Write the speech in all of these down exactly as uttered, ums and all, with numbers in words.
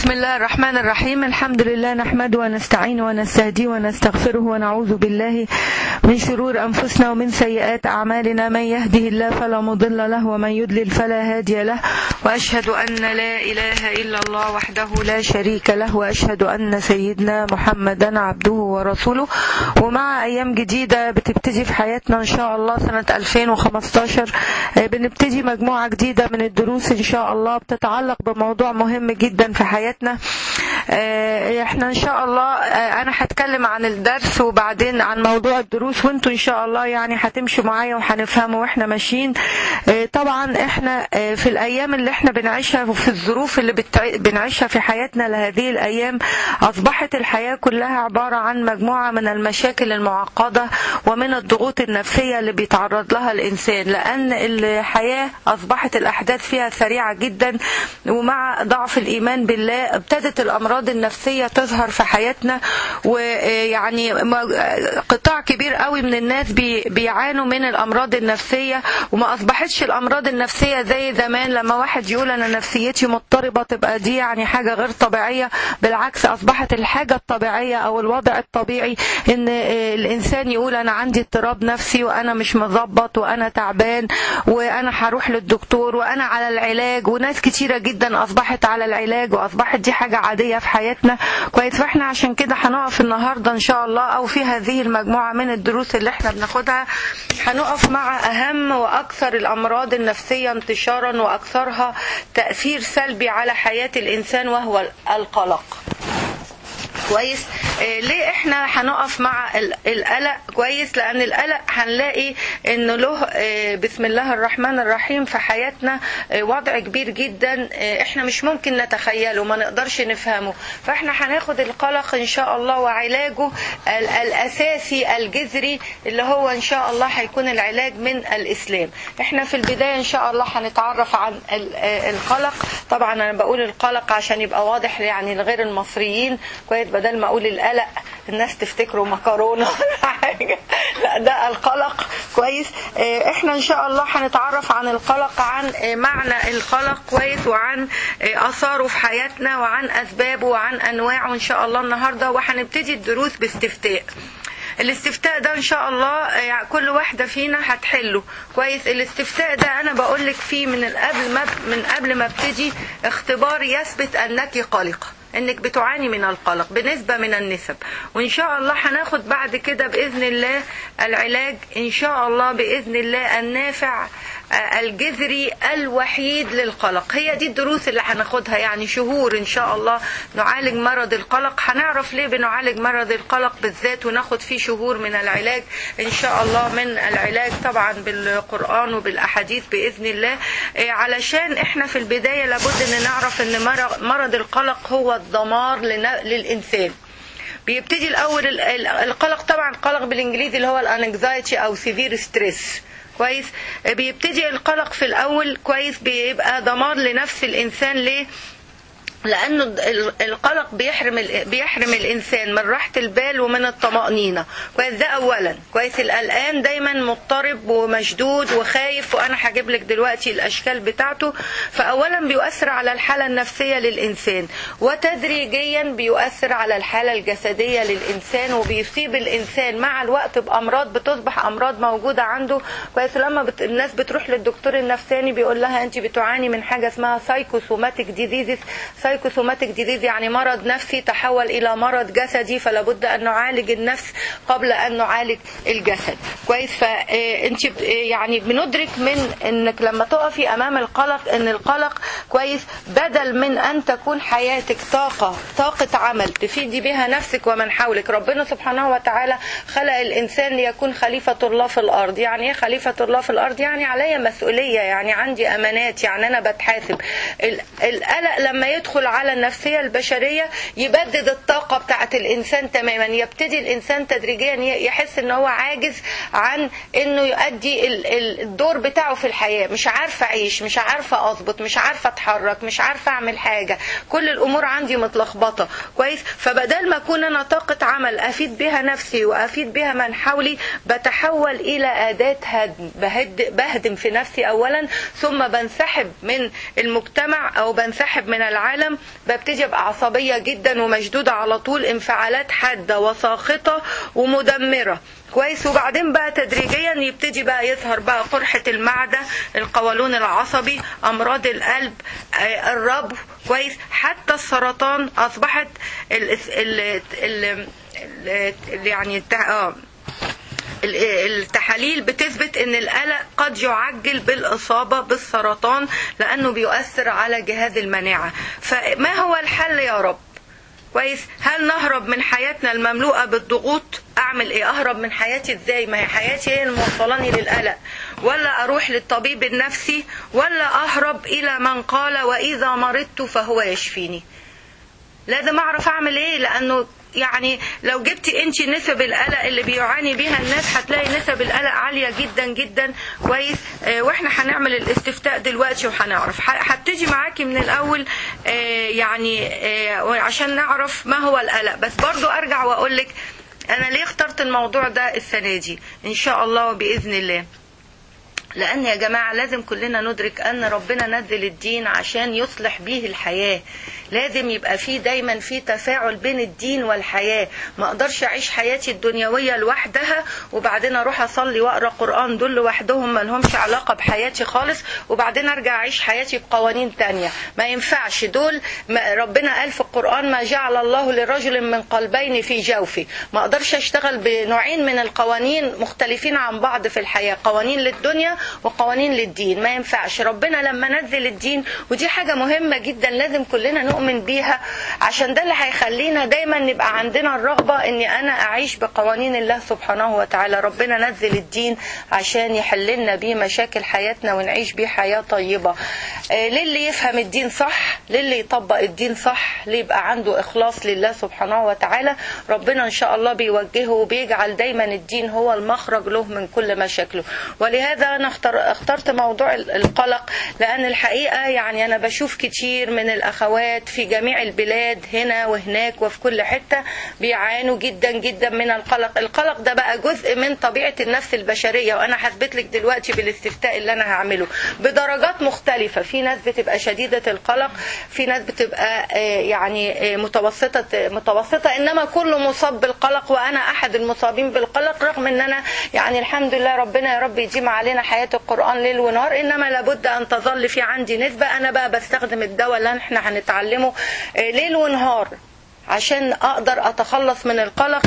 بسم الله الرحمن الرحيم. الحمد لله نحمده ونستعين ونستهديه ونستغفره ونعوذ بالله من شرور أنفسنا ومن سيئات أعمالنا. من يهده الله فلا مضل له ومن يضلل فلا هادي له، وأشهد أن لا إله إلا الله وحده لا شريك له، وأشهد أن سيدنا محمدا عبده ورسوله. ومع أيام جديدة بتبتدي في حياتنا إن شاء الله سنة ألفين وخمستاشر، بنبتدي مجموعة جديدة من الدروس إن شاء الله بتتعلق بموضوع مهم جدا في حياتنا. احنا ان شاء الله انا هتكلم عن الدرس وبعدين عن موضوع الدروس، وانتوا ان شاء الله يعني هتمشوا معايا وهنفهموا واحنا ماشيين. طبعا احنا في الايام اللي احنا بنعيشها وفي الظروف اللي بنعيشها في حياتنا لهذه الايام، اصبحت الحياة كلها عبارة عن مجموعة من المشاكل المعقدة ومن الضغوط النفسية اللي بيتعرض لها الانسان، لان الحياة اصبحت الاحداث فيها سريعة جدا، ومع ضعف الايمان بالله ابتدت الامراض النفسية تظهر في حياتنا. ويعني قطاع كبير قوي من الناس بيعانوا من الامراض النفسية، وما اصبحتش الامراض النفسية زي زمان لما واحد يقول انا نفسيتي مضطربة تبقى دي يعني حاجة غير طبيعية. بالعكس، اصبحت الحاجة الطبيعية او الوضع الطبيعي ان الانسان يقول انا عندي اضطراب نفسي وانا مش مظبط وانا تعبان وانا هروح للدكتور وانا على العلاج. وناس كتيرة جدا اصبحت على العلاج واصبحت دي حاجة عادية في حياتنا. كويس، فاحنا عشان كده هنقف النهاردة ان شاء الله او في هذه المجموعة من الدروس اللي احنا بناخدها هنقف مع اهم واكثر الامراض النفسية انتشارا واكثرها تأثير سلبي على حياة الانسان، وهو القلق. كويس، إيه ليه احنا هنقف مع القلق؟ كويس، لان القلق هنلاقي انه له إيه بسم الله الرحمن الرحيم في حياتنا إيه وضع كبير جدا، إيه احنا مش ممكن نتخيله، ما نقدرش نفهمه. فاحنا هناخد القلق ان شاء الله وعلاجه الاساسي الجذري اللي هو ان شاء الله هيكون العلاج من الاسلام. احنا في البداية ان شاء الله هنتعرف عن القلق. طبعا انا بقول القلق عشان يبقى واضح يعني لغير المصريين، كويس، بدل ما اقول القلق الناس تفتكروا مكرونه ولا حاجه، لا ده القلق. كويس، احنا ان شاء الله هنتعرف عن القلق، عن معنى القلق، كويس، وعن اثاره في حياتنا وعن اسبابه وعن انواعه ان شاء الله النهارده. وهنبتدي الدروس باستفتاء. الاستفتاء ده ان شاء الله يعني كل واحدة فينا هتحله. كويس، الاستفتاء ده انا بقولك فيه من قبل ما من قبل ما ابتدي اختبار يثبت انك قلقة، انك بتعاني من القلق بنسبة من النسب. وان شاء الله هناخد بعد كده باذن الله العلاج ان شاء الله باذن الله النافع الجذري الوحيد للقلق. هي دي الدروس اللي هناخدها، يعني شهور ان شاء الله نعالج مرض القلق. هنعرف ليه بنعالج مرض القلق بالذات وناخد فيه شهور من العلاج ان شاء الله، من العلاج طبعا بالقرآن وبالاحاديث باذن الله. علشان احنا في البداية لابد ان نعرف ان مرض القلق هو الدمار للإنسان. بيبتدي الأول القلق، طبعا القلق بالإنجليزي اللي هو الانكزايتي أو سيفير ستريس. كويس، بيبتدي القلق في الأول، كويس، بيبقى دمار لنفس الإنسان. ليه؟ لأنه القلق بيحرم بيحرم الإنسان من راحة البال ومن الطمأنينة. كويس، ده أولا. كويس، القلقان دايما مضطرب ومشدود وخايف، وأنا هجيب لك دلوقتي الأشكال بتاعته. فأولا بيؤثر على الحالة النفسية للإنسان، وتدريجيا بيؤثر على الحالة الجسدية للإنسان، وبيصيب الإنسان مع الوقت بأمراض بتصبح أمراض موجودة عنده. كويس، لما بت... الناس بتروح للدكتور النفساني بيقول لها أنت بتعاني من حاجة اسمها سايكوسوماتيك ديزيز. سايكوسوماتيك ديزيز يعني مرض نفسي تحول إلى مرض جسدي، فلا بد أن نعالج النفس قبل أن نعالج الجسد. كويس، فأنت يعني بندرك من أنك لما تقفي أمام القلق أن القلق، كويس، بدل من أن تكون حياتك طاقة طاقة عمل تفيدي بها نفسك ومن حولك. ربنا سبحانه وتعالى خلق الإنسان ليكون خليفة الله في الأرض. يعني إيه خليفة الله في الأرض؟ يعني علي مسؤولية، يعني عندي أمانات، يعني أنا بتحاسب. القلق لما يدخل على النفسية البشرية يبدد الطاقة بتاعت الإنسان تماما. يبتدي الإنسان تدريجيا يحس إن هو عاجز عن إنه يؤدي الدور بتاعه في الحياة. مش عارفة أعيش، مش عارفة أضبط، مش عارفة أتحرك، مش عارفة أعمل حاجة، كل الأمور عندي متلخبطة. كويس. فبدل ما اكون انا طاقة عمل افيد بها نفسي وافيد بها من حولي، بتحول الى اداة هدم، بهدم في نفسي اولا، ثم بنسحب من المجتمع او بنسحب من العالم، ببتدي ابقى عصبية جدا ومشدودة على طول، انفعالات حادة وساخطة ومدمرة كويس. وبعدين بقى تدريجيا يبتدي بقى يظهر بقى قرحة المعدة، القولون العصبي، امراض القلب، الربو كويس، حتى السرطان. اصبحت ال ال ال ال يعني اه التحاليل بتثبت ان القلق قد يعجل بالاصابة بالسرطان لانه بيؤثر على جهاز المناعة. فما هو الحل يا رب؟ كويس. هل نهرب من حياتنا المملوءة بالضغوط؟ اعمل ايه؟ اهرب من حياتي ازاي؟ ما هي حياتي هي الموصلاني للقلق. ولا اروح للطبيب النفسي؟ ولا اهرب الى من قال واذا مرضت فهو يشفيني؟ لازم اعرف اعمل ايه، لانه يعني لو جبتي انت نسب القلق اللي بيعاني بيها الناس هتلاقي نسب القلق عالية جدا جدا كويس. اه واحنا هنعمل الاستفتاء دلوقتي وهنعرف. هبتدي معاكي من الاول اه يعني اه عشان نعرف ما هو القلق. بس برضو ارجع واقولك انا ليه اخترت الموضوع ده السنة دي ان شاء الله وبإذن الله. لأن يا جماعة لازم كلنا ندرك أن ربنا نزل الدين عشان يصلح به الحياة. لازم يبقى فيه دايما فيه تفاعل بين الدين والحياة. ما اقدرش اعيش حياتي الدنيوية لوحدها وبعدين اروح اصلي واقرا قرآن، دول لوحدهم ما لهمش علاقة بحياتي خالص، وبعدين ارجع اعيش حياتي بقوانين تانية. ما ينفعش دول. ما ربنا قال في القرآن ما جعل الله لرجل من قلبين في جوفه. ما اقدرش اشتغل بنوعين من القوانين مختلفين عن بعض في الحياة، قوانين للدنيا وقوانين للدين. ما ينفعش. ربنا لما نزل الدين، ودي حاجة مهمة جدا لازم كلنا نؤمن بيها، عشان ده اللي هيخلينا دايما نبقى عندنا الرغبة اني انا اعيش بقوانين الله سبحانه وتعالى. ربنا نزل الدين عشان يحللنا بيه مشاكل حياتنا ونعيش بيه حياة طيبة. آه للي يفهم الدين صح، للي يطبق الدين صح، اللي يبقى عنده اخلاص لله سبحانه وتعالى، ربنا ان شاء الله بيوجهه وبيجعل دايما الدين هو المخرج له من كل مشاكله. ولهذا انا اخترت موضوع القلق، لان الحقيقة يعني انا بشوف كتير من الاخوات في جميع البلاد هنا وهناك وفي كل حتة بيعانوا جدا جدا من القلق. القلق ده بقى جزء من طبيعة النفس البشرية، وانا هثبت لك دلوقتي بالاستفتاء اللي انا هعمله بدرجات مختلفة. في ناس بتبقى شديدة القلق، في ناس بتبقى يعني متوسطة متوسطة انما كله مصاب بالقلق، وانا احد المصابين بالقلق، رغم ان انا يعني الحمد لله ربنا يا رب يديم علينا حياة القرآن ليل ونهار، انما لابد ان تظل في عندي نسبة. انا بقى بستخدم الدواء اللي احنا هنتعلمه ليل ونهار عشان اقدر اتخلص من القلق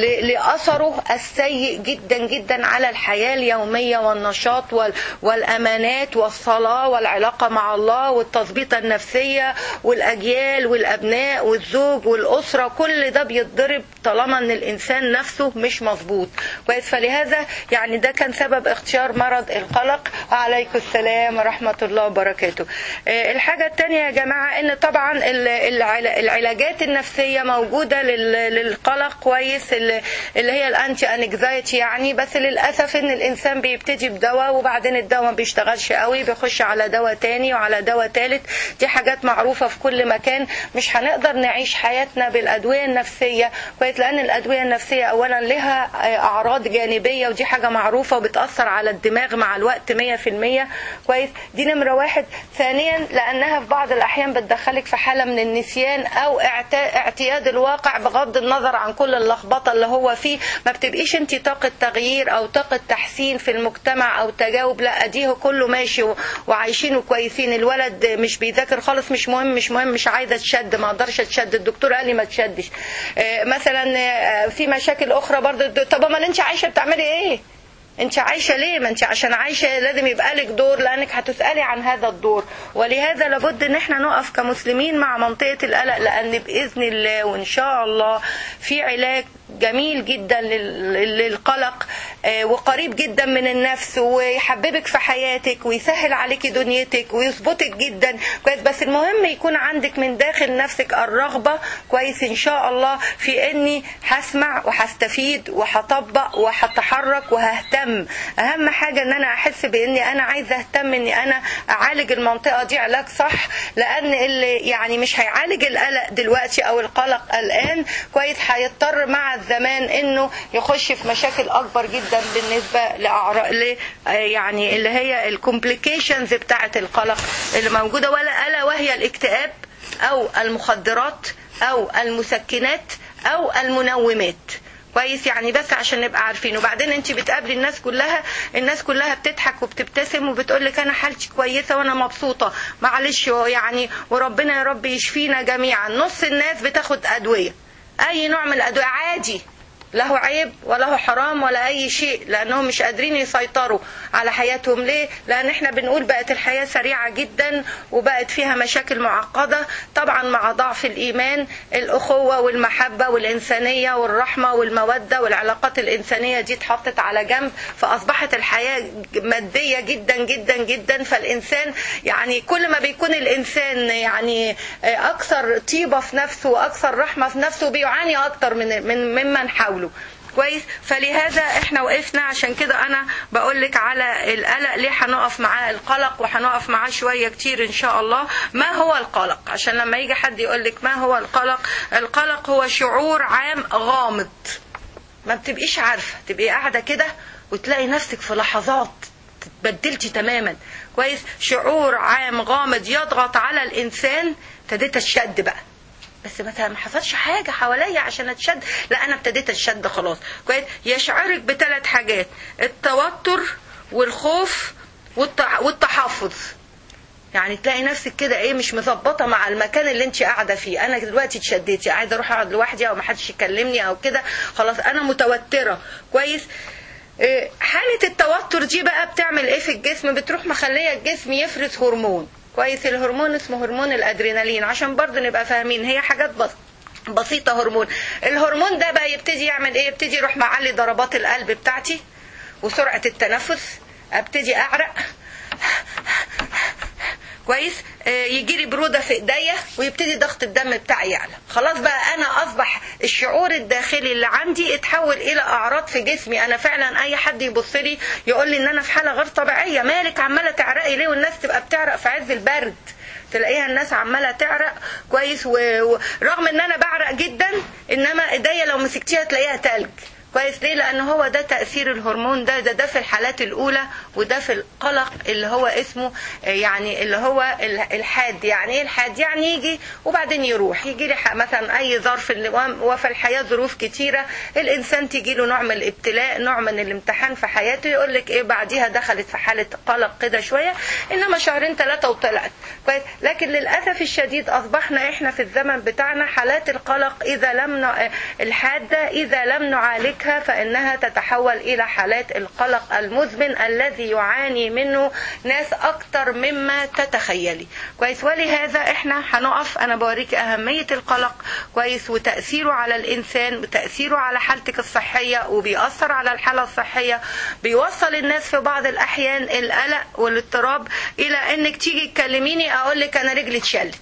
لأثره السيء جدا جدا على الحياة اليومية والنشاط والامانات والصلاة والعلاقة مع الله والتظبيط النفسية والاجيال والابناء والزوج والاسرة. كل ده بيتضرب طالما ان الانسان نفسه مش مظبوط كويس. فلهذا يعني ده كان سبب اختيار مرض القلق. عليكم السلام ورحمة الله وبركاته. الحاجة التانية يا جماعة ان طبعا العلاجات النفسية موجودة للقلق كويس، اللي هي الانتي انكزايتي يعني. بس للأسف ان الانسان بيبتدي بدواء وبعدين الدواء ما بيشتغلش قوي، بيخش على دواء تاني وعلى دواء تالت. دي حاجات معروفة في كل مكان. مش هنقدر نعيش حياتنا بالأدوية النفسية كويس، لأن الأدوية النفسية أولا لها أعراض جانبية، ودي حاجة معروفة وبتأثر على الدماغ مع الوقت مية في المية كويس. دي نمرة واحد. ثانيا لأنها في بعض الأحيان بتدخلك في حالة من النسيان أو اعتياد الواقع بغض النظر عن كل اللخبطة اللي هو فيه. ما بتبقيش انت طاقة تغيير أو طاقة تحسين في المجتمع أو تجاوب، لا أديه كله ماشي وعايشينه كويسين. الولد مش بيذاكر خالص، مش مهم مش مهم مش عايزة تشد، ما اقدرش اتشد، الدكتور قال لي ما تشدش. مثلا في مشاكل أخرى برضه. طب ما انت عايشة بتعملي ايه؟ انت عايشة ليه؟ ما انت عشان عايشة لازم يبقى لك دور، لانك هتسألي عن هذا الدور. ولهذا لابد ان احنا نقف كمسلمين مع منطقة القلق، لان بإذن الله وان شاء الله في علاج جميل جدا للقلق وقريب جدا من النفس ويحببك في حياتك ويسهل عليك دنيتك ويظبطك جدا كويس. بس المهم يكون عندك من داخل نفسك الرغبة كويس ان شاء الله في اني هسمع وهستفيد وهطبق وهتحرك وههتم. اهم حاجة ان انا احس باني انا عايزة اهتم اني انا اعالج المنطقة دي علاج صح، لان اللي يعني مش هيعالج القلق دلوقتي او القلق الان كويس هيضطر مع الزمان انه يخش في مشاكل اكبر جدا بالنسبة لأعراض يعني اللي هي الكومبليكيشنز بتاعة القلق اللي موجودة، ولا الا وهي الاكتئاب او المخدرات او المسكنات او المنومات كويس. يعني بس عشان نبقى عارفين. وبعدين انت بتقابلي الناس كلها الناس كلها بتضحك وبتبتسم وبتقول لك انا حالتي كويسه وانا مبسوطه معلش يعني وربنا يا رب يشفينا جميعا. نص الناس بتاخد ادويه، اي نوع من الادويه عادي، له عيب وله حرام ولا اي شيء، لانهم مش قادرين يسيطروا على حياتهم. ليه؟ لان احنا بنقول بقت الحياة سريعة جدا وبقت فيها مشاكل معقدة، طبعا مع ضعف الايمان. الاخوة والمحبة والانسانية والرحمة والمودة والعلاقات الانسانية دي اتحطت على جنب، فاصبحت الحياة مادية جدا جدا جدا. فالانسان يعني كل ما بيكون الانسان يعني اكثر طيبة في نفسه واكثر رحمة في نفسه بيعاني اكتر من من ممن حوله كويس. فلهذا احنا وقفنا، عشان كده انا بقولك على القلق ليه هنقف معاه القلق وهنقف معاه شوية كتير ان شاء الله. ما هو القلق؟ عشان لما يجي حد يقولك ما هو القلق، القلق هو شعور عام غامض ما بتبقيش عارفة، تبقي قاعدة كده وتلاقي نفسك في لحظات تتبدلتي تماما كويس. شعور عام غامض يضغط على الانسان. ابتديت اتشد بقى، بس مثلا ما حصلش حاجة حواليا عشان اتشد، لا انا ابتديت اتشد خلاص كويس. يشعرك بثلاث حاجات: التوتر والخوف والتحفظ. يعني تلاقي نفسك كده ايه مش مظبطه مع المكان اللي انت قاعده فيه. انا دلوقتي اتشديتي عايزه اروح اقعد لوحدي او ما حدش يكلمني او كده، خلاص انا متوتره كويس. حاله التوتر دي بقى بتعمل ايه في الجسم؟ بتروح مخليه الجسم يفرز هرمون كويس. الهرمون اسمه هرمون الادرينالين، عشان برضه نبقى فاهمين هي حاجات بس بسيطة. هرمون الهرمون ده بقى يبتدي يعمل ايه؟ يبتدي يروح معلي ضربات القلب بتاعتي وسرعة التنفس، ابتدي اعرق كويس، يجي لي برودة في ايديا ويبتدي ضغط الدم بتاعي يعلى. خلاص بقى انا اصبح الشعور الداخلي اللي عندي اتحول الى اعراض في جسمي. انا فعلا اي حد يبص لي يقول لي ان انا في حالة غير طبيعية. مالك عمالة تعرقي ليه والناس تبقى بتعرق في عز البرد؟ تلاقيها الناس عمالة تعرق كويس، ورغم ان انا بعرق جدا انما ايديا لو مسكتيها تلاقيها تلج كويس. ليه؟ لان هو ده تأثير الهرمون ده ده ده في الحالات الاولى، وده في القلق اللي هو اسمه يعني اللي هو الحاد. يعني ايه الحاد؟ يعني يجي وبعدين يروح. يجي لي مثلا اي ظرف، وفي الحياة ظروف كتيرة الانسان تيجي له نوع من الابتلاء، نوع من الامتحان في حياته، يقول لك ايه بعديها دخلت في حالة قلق كده شوية، انما شهرين ثلاثة وطلعت كويس. لكن للاسف الشديد اصبحنا احنا في الزمن بتاعنا حالات القلق اذا لم ن... الحادة اذا لم نعالجها فإنها تتحول إلى حالات القلق المزمن الذي يعاني منه ناس أكتر مما تتخيلي كويس. ولهذا إحنا هنقف. أنا بوريك أهمية القلق كويس وتأثيره على الإنسان وتأثيره على حالتك الصحية، وبيأثر على الحالة الصحية. بيوصل الناس في بعض الأحيان القلق والاضطراب إلى أنك تيجي تكلميني أقولك أنا رجلي اتشلت،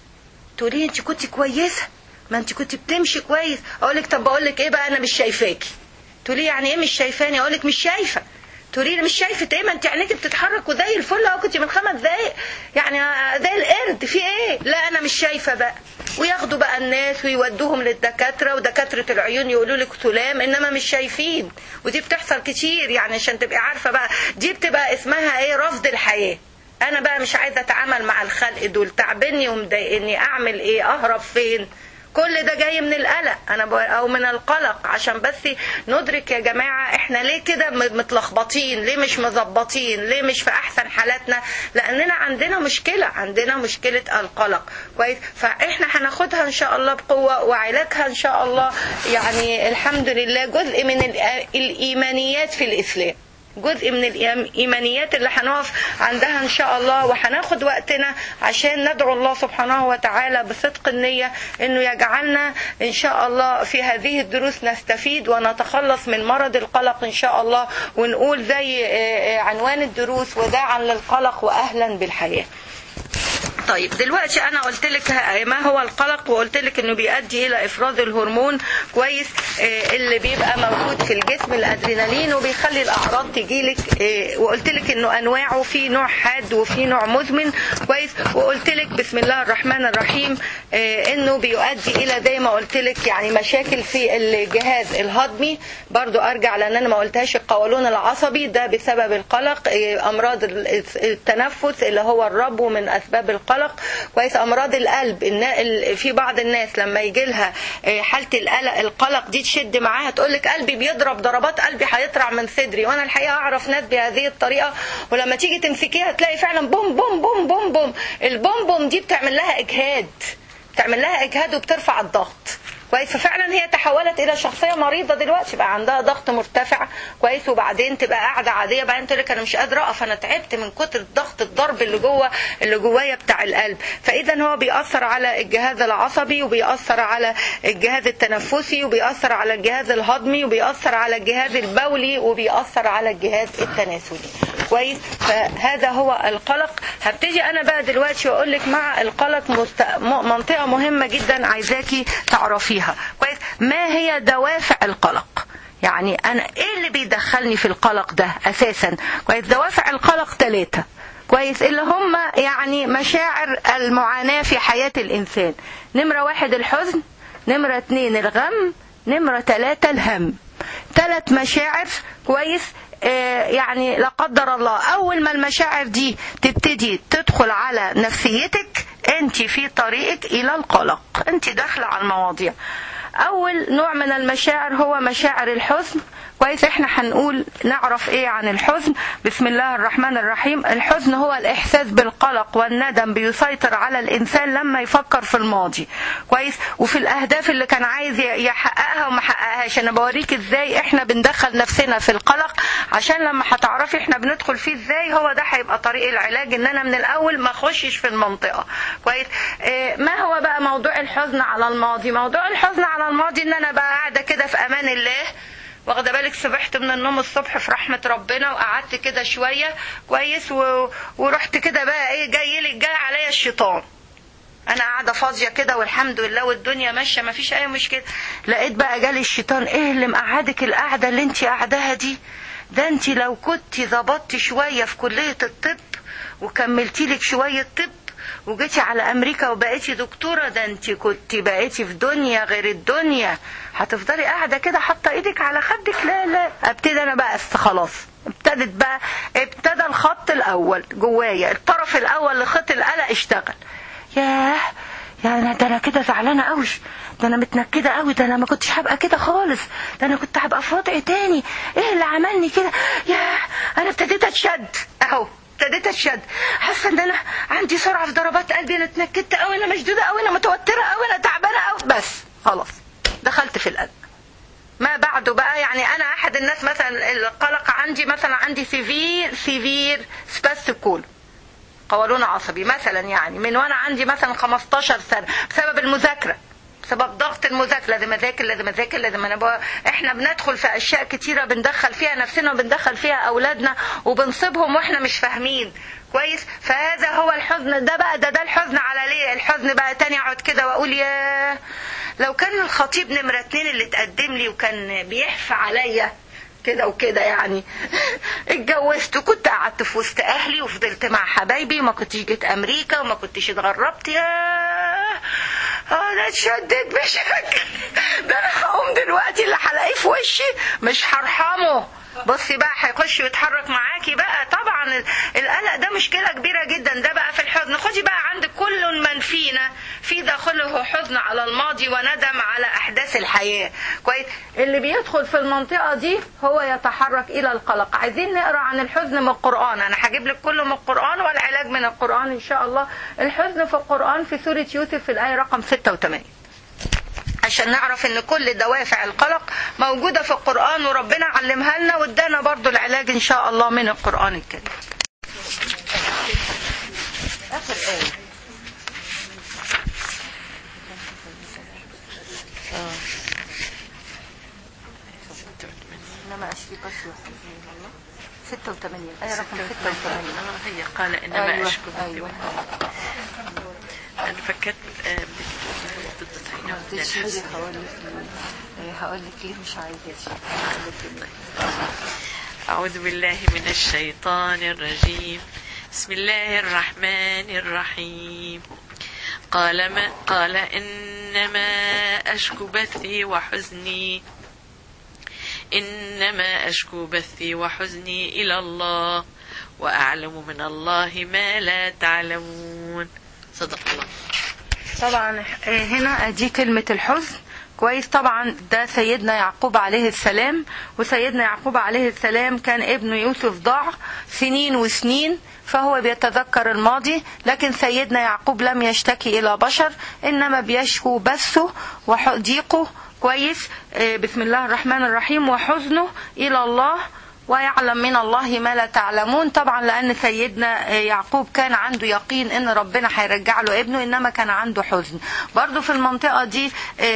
تقولي أنت كنت كويسة، ما أنت كنت بتمشي كويس. أقولك طب بقولك إيه بقى، أنا مش شايفاكي. تقولي يعني ايه مش شايفاني؟ اقولك مش شايفه. تقولي لي مش شايفه ايه؟ ما انت عينيك بتتحرك وزي الفل اهو، كنت من خمس دقايق يعني زي القرد، في ايه؟ لا انا مش شايفه بقى. وياخدوا بقى الناس ويودوهم للدكاتره، ودكاتره العيون يقولوا لك سلام انما مش شايفين. ودي بتحصل كتير يعني عشان تبقي عارفه بقى. دي بتبقى اسمها ايه؟ رفض الحياه. انا بقى مش عايزه اتعامل مع الخلق دول، تعبني ومضايقني، اعمل ايه؟ اهرب فين؟ كل ده جاي من القلق انا او من القلق. عشان بس ندرك يا جماعة احنا ليه كده متلخبطين، ليه مش مظبطين، ليه مش في احسن حالاتنا؟ لاننا عندنا مشكلة، عندنا مشكلة القلق كويس. فاحنا هناخدها ان شاء الله بقوة، وعلاجها ان شاء الله يعني الحمد لله جزء من الايمانيات في الاسلام. جزء من الإيمانيات اللي هنقف عندها إن شاء الله، وهناخد وقتنا عشان ندعو الله سبحانه وتعالى بصدق النية إنه يجعلنا إن شاء الله في هذه الدروس نستفيد ونتخلص من مرض القلق إن شاء الله، ونقول زي عنوان الدروس: وداعا للقلق وأهلا بالحياة. طيب دلوقتي انا قلت لك ما هو القلق، وقلت لك انه بيؤدي الى افراز الهرمون كويس اللي بيبقى موجود في الجسم، الادرينالين، وبيخلي الاعراض تجيلك، وقلت لك انه انواعه في نوع حاد وفي نوع مزمن كويس، وقلت لك بسم الله الرحمن الرحيم انه بيؤدي الى زي ما قلت لك يعني مشاكل في الجهاز الهضمي. برضو ارجع لان انا ما قلتهاش، القولون العصبي ده بسبب القلق، امراض التنفس اللي هو الربو من اسباب القلق كويس، امراض القلب، في بعض الناس لما يجي لها حاله القلق القلق دي تشد معاها تقول لك قلبي بيضرب، ضربات قلبي هيطلع من صدري، وانا الحقيقه اعرف ناس بهذه الطريقه، ولما تيجي تمسكيها تلاقي فعلا بوم بوم بوم بوم بوم. البوم بوم دي بتعمل لها اجهاد، بتعمل لها اجهاد وبترفع الضغط كويس، ففعلا هي تحولت الى شخصيه مريضه دلوقتي، بقى عندها ضغط مرتفع كويس، وبعدين تبقى قاعده عاديه، بعدين تقول لك انا مش قادره اقف، انا تعبت من كتر الضغط الضرب اللي جوه اللي جوايا بتاع القلب. فاذا هو بيأثر على الجهاز العصبي، وبيأثر على الجهاز التنفسي، وبيأثر على الجهاز الهضمي، وبيأثر على الجهاز البولي، وبيأثر على الجهاز التناسلي كويس. فهذا هو القلق. هبتدي انا بقى دلوقتي واقول لك مع القلق مست... منطقه مهمه جدا عايزاكي تعرفيها كويس. ما هي دوافع القلق؟ يعني انا ايه اللي بيدخلني في القلق ده اساسا كويس؟ دوافع القلق ثلاثه كويس، اللي هم يعني مشاعر المعاناه في حياه الانسان. نمره واحد الحزن، نمره اتنين الغم، نمره ثلاثه الهم. ثلاث مشاعر كويس. يعني لا قدر الله اول ما المشاعر دي تبتدي تدخل على نفسيتك انت في طريقك الى القلق، انت داخله على المواضيع. اول نوع من المشاعر هو مشاعر الحزن كويس. احنا هنقول نعرف ايه عن الحزن. بسم الله الرحمن الرحيم. الحزن هو الاحساس بالقلق والندم بيسيطر على الانسان لما يفكر في الماضي كويس، وفي الاهداف اللي كان عايز يحققها وما حققهاش. انا بوريك ازاي احنا بندخل نفسنا في القلق عشان لما هتعرفي احنا بندخل فيه ازاي، هو ده هيبقى طريق العلاج، ان انا من الاول ما اخشش في المنطقه كويس. اه ما هو بقى موضوع الحزن على الماضي؟ موضوع الحزن على الماضي ان انا بقى قاعده كده في امان الله، واخده بالك، صبحت من النوم الصبح في رحمه ربنا، وقعدت كده شويه كويس، و... ورحت كده بقى ايه جاي لي جاي عليا الشيطان، انا قاعده فاضيه كده والحمد لله والدنيا ماشيه ما فيش اي مشكله، لقيت بقى جالي الشيطان: ايه اللي مقعدك القعده اللي انت قاعداها دي؟ ده انت لو كنت ظبطتي شويه في كليه الطب وكملتي لك شويه طب وجيتي على امريكا وبقيتي دكتوره، ده انت كنت بقيتي في دنيا غير الدنيا، هتفضلي قاعده كده حاطه ايدك على خدك. لا لا ابتدي انا بقى خلاص، ابتدت بقى ابتدى الخط الاول جوايا، الطرف الاول لخط القلق اشتغل. ياه يعني ده انا كده زعلانه قوي، ده انا متنكده قوي، ده انا ما كنتش هبقى كده خالص، ده انا كنت هبقى في وضع تاني، ايه اللي عملني كده؟ ياه انا ابتديت اتشد اهو، ابتديت اتشد، حاسه ان انا عندي سرعه في ضربات قلبي، انا اتنكدت قوي، انا مشدوده قوي، انا متوتره قوي، انا تعبانه قوي، بس خلاص دخلت في القلب. ما بعده بقى يعني انا احد الناس مثلا القلق عندي مثلا عندي سيفير سيفير سباستيكول قولون عصبي مثلا، يعني من وانا عندي مثلا خمستاشر سنه بسبب المذاكره، بسبب ضغط المذاكره، لازم اذاكر لازم اذاكر لازم انا بقى. احنا بندخل في اشياء كتيره بندخل فيها نفسنا وبندخل فيها اولادنا وبنصيبهم واحنا مش فاهمين كويس. فهذا هو الحزن ده بقى، ده ده الحزن على ليه الحزن بقى تاني. اقعد كده واقول يا لو كان الخطيب نمره اتنين اللي تقدم لي وكان بيحفى عليا كده وكده يعني اتجوزت وكنت قعدت في وسط اهلي وفضلت مع حبايبي وما كنتش جيت امريكا وما كنتش اتغربت، يا انا اتشدت بشكل ده انا هقوم دلوقتي اللي هلاقيه في وشي مش هرحمه. بصي بقى هيخش ويتحرك معاكي بقى. طبعا القلق ده مشكله كبيره جدا. ده بقى في الحزن. خدي بقى عند كل من فينا في داخله حزن على الماضي وندم على احداث الحياه كويس. اللي بيدخل في المنطقه دي هو يتحرك الى القلق. عايزين نقرا عن الحزن من القران، انا هجيب لك كله من القران والعلاج من القران ان شاء الله. الحزن في القران في سوره يوسف في الايه رقم ستة وثمانين. عشان نعرف ان كل دوافع القلق موجودة في القرآن، وربنا علمها لنا وادانا برضو العلاج ان شاء الله من القرآن الكريم. آخر آية. إنما أشفي بس الله ستة وثمانين آية رقم ستة وثمانين. هي قال إنما أيوة. أشكو أيوة. أنا فكرت هقول لك ليه مش عايزة. أعوذ بالله من الشيطان الرجيم. بسم الله الرحمن الرحيم. قال ما قال إنما أشكو بثي وحزني إنما أشكو بثي وحزني إلى الله وأعلم من الله ما لا تعلمون. صدق الله. طبعا هنا دي كلمة الحزن كويس. طبعا ده سيدنا يعقوب عليه السلام، وسيدنا يعقوب عليه السلام كان ابنه يوسف ضاع سنين وسنين، فهو بيتذكر الماضي، لكن سيدنا يعقوب لم يشتكي إلى بشر، إنما بيشكو بثه وضيقه كويس. بسم الله الرحمن الرحيم. وحزنه إلى الله ويعلم من الله ما لا تعلمون. طبعا لأن سيدنا يعقوب كان عنده يقين ان ربنا هيرجع له ابنه، انما كان عنده حزن. برضو في المنطقة دي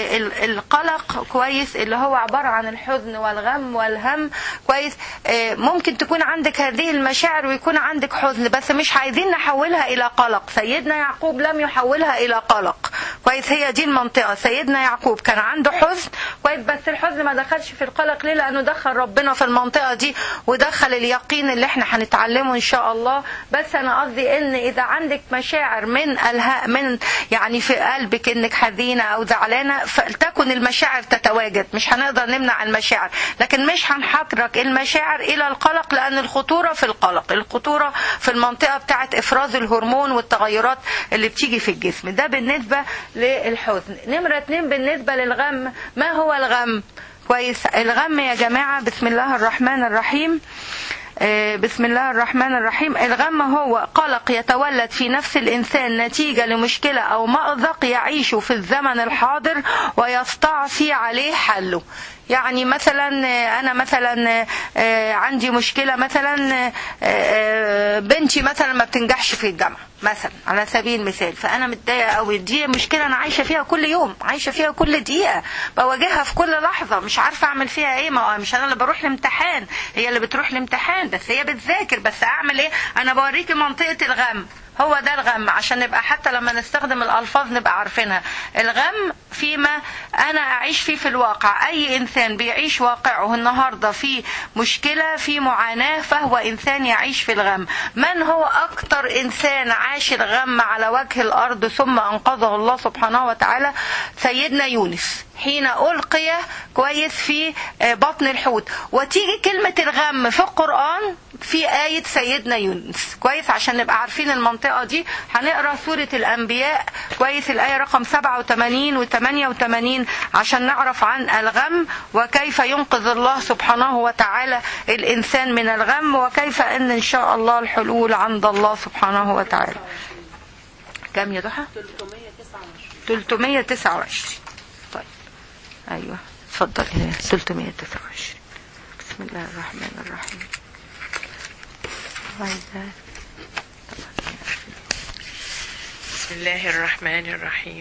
القلق كويس اللي هو عبارة عن الحزن والغم والهم كويس. ممكن تكون عندك هذه المشاعر ويكون عندك حزن، بس مش عايزين نحولها الى قلق. سيدنا يعقوب لم يحولها الى قلق كويس. هي دي المنطقة. سيدنا يعقوب كان عنده حزن كويس، بس الحزن ما دخلش في القلق. ليه؟ لأنه دخل ربنا في المنطقة دي ودخل اليقين اللي احنا هنتعلمه ان شاء الله. بس انا قصدي ان اذا عندك مشاعر من الها من يعني في قلبك انك حزينه او زعلانه، فلتكن المشاعر تتواجد. مش هنقدر نمنع المشاعر، لكن مش هنحرك المشاعر الى القلق، لان الخطوره في القلق، الخطوره في المنطقه بتاعه افراز الهرمون والتغيرات اللي بتيجي في الجسم. ده بالنسبه للحزن. نمره اتنين بالنسبه للغم. ما هو الغم كويس؟ الغم يا جماعة بسم الله الرحمن الرحيم. بسم الله الرحمن الرحيم. الغم هو قلق يتولد في نفس الإنسان نتيجة لمشكلة أو مأزق يعيش في الزمن الحاضر ويستعصي عليه حله. يعني مثلا انا مثلا عندي مشكلة، مثلا بنتي مثلا ما بتنجحش في الجامعة مثلا على سبيل المثال، فانا متضايقه قوي. دي مشكله انا عايشه فيها كل يوم، عايشه فيها كل دقيقه، بواجهها في كل لحظه، مش عارفه اعمل فيها ايه. ما مش انا اللي بروح الامتحان، هي اللي بتروح الامتحان، بس هي بتذاكر. بس اعمل ايه؟ انا بوريكي منطقه الغم. هو ده الغم، عشان نبقى حتى لما نستخدم الألفاظ نبقى عارفينها. الغم فيما أنا أعيش فيه في الواقع. أي إنسان بيعيش واقعه النهاردة في مشكلة، في معاناة، فهو إنسان يعيش في الغم. من هو أكتر إنسان عاش الغم على وجه الأرض ثم أنقذه الله سبحانه وتعالى؟ سيدنا يونس حين ألقي كويس في بطن الحوت. وتيجي كلمة الغم في القرآن في آية سيدنا يونس كويس. عشان نبقى عارفين المنطقة دي هنقرأ سورة الأنبياء كويس، الآية رقم سبعة وثمانين وثمانية وثمانين، عشان نعرف عن الغم وكيف ينقذ الله سبحانه وتعالى الإنسان من الغم، وكيف أن إن شاء الله الحلول عند الله سبحانه وتعالى. كم يا ضحى؟ ثلاثمائة وتسعة وعشرين. طيب أيوة اتفضل. ثلاثمائة وتسعة وعشرين. بسم الله الرحمن الرحيم. بسم الله الرحمن الرحيم.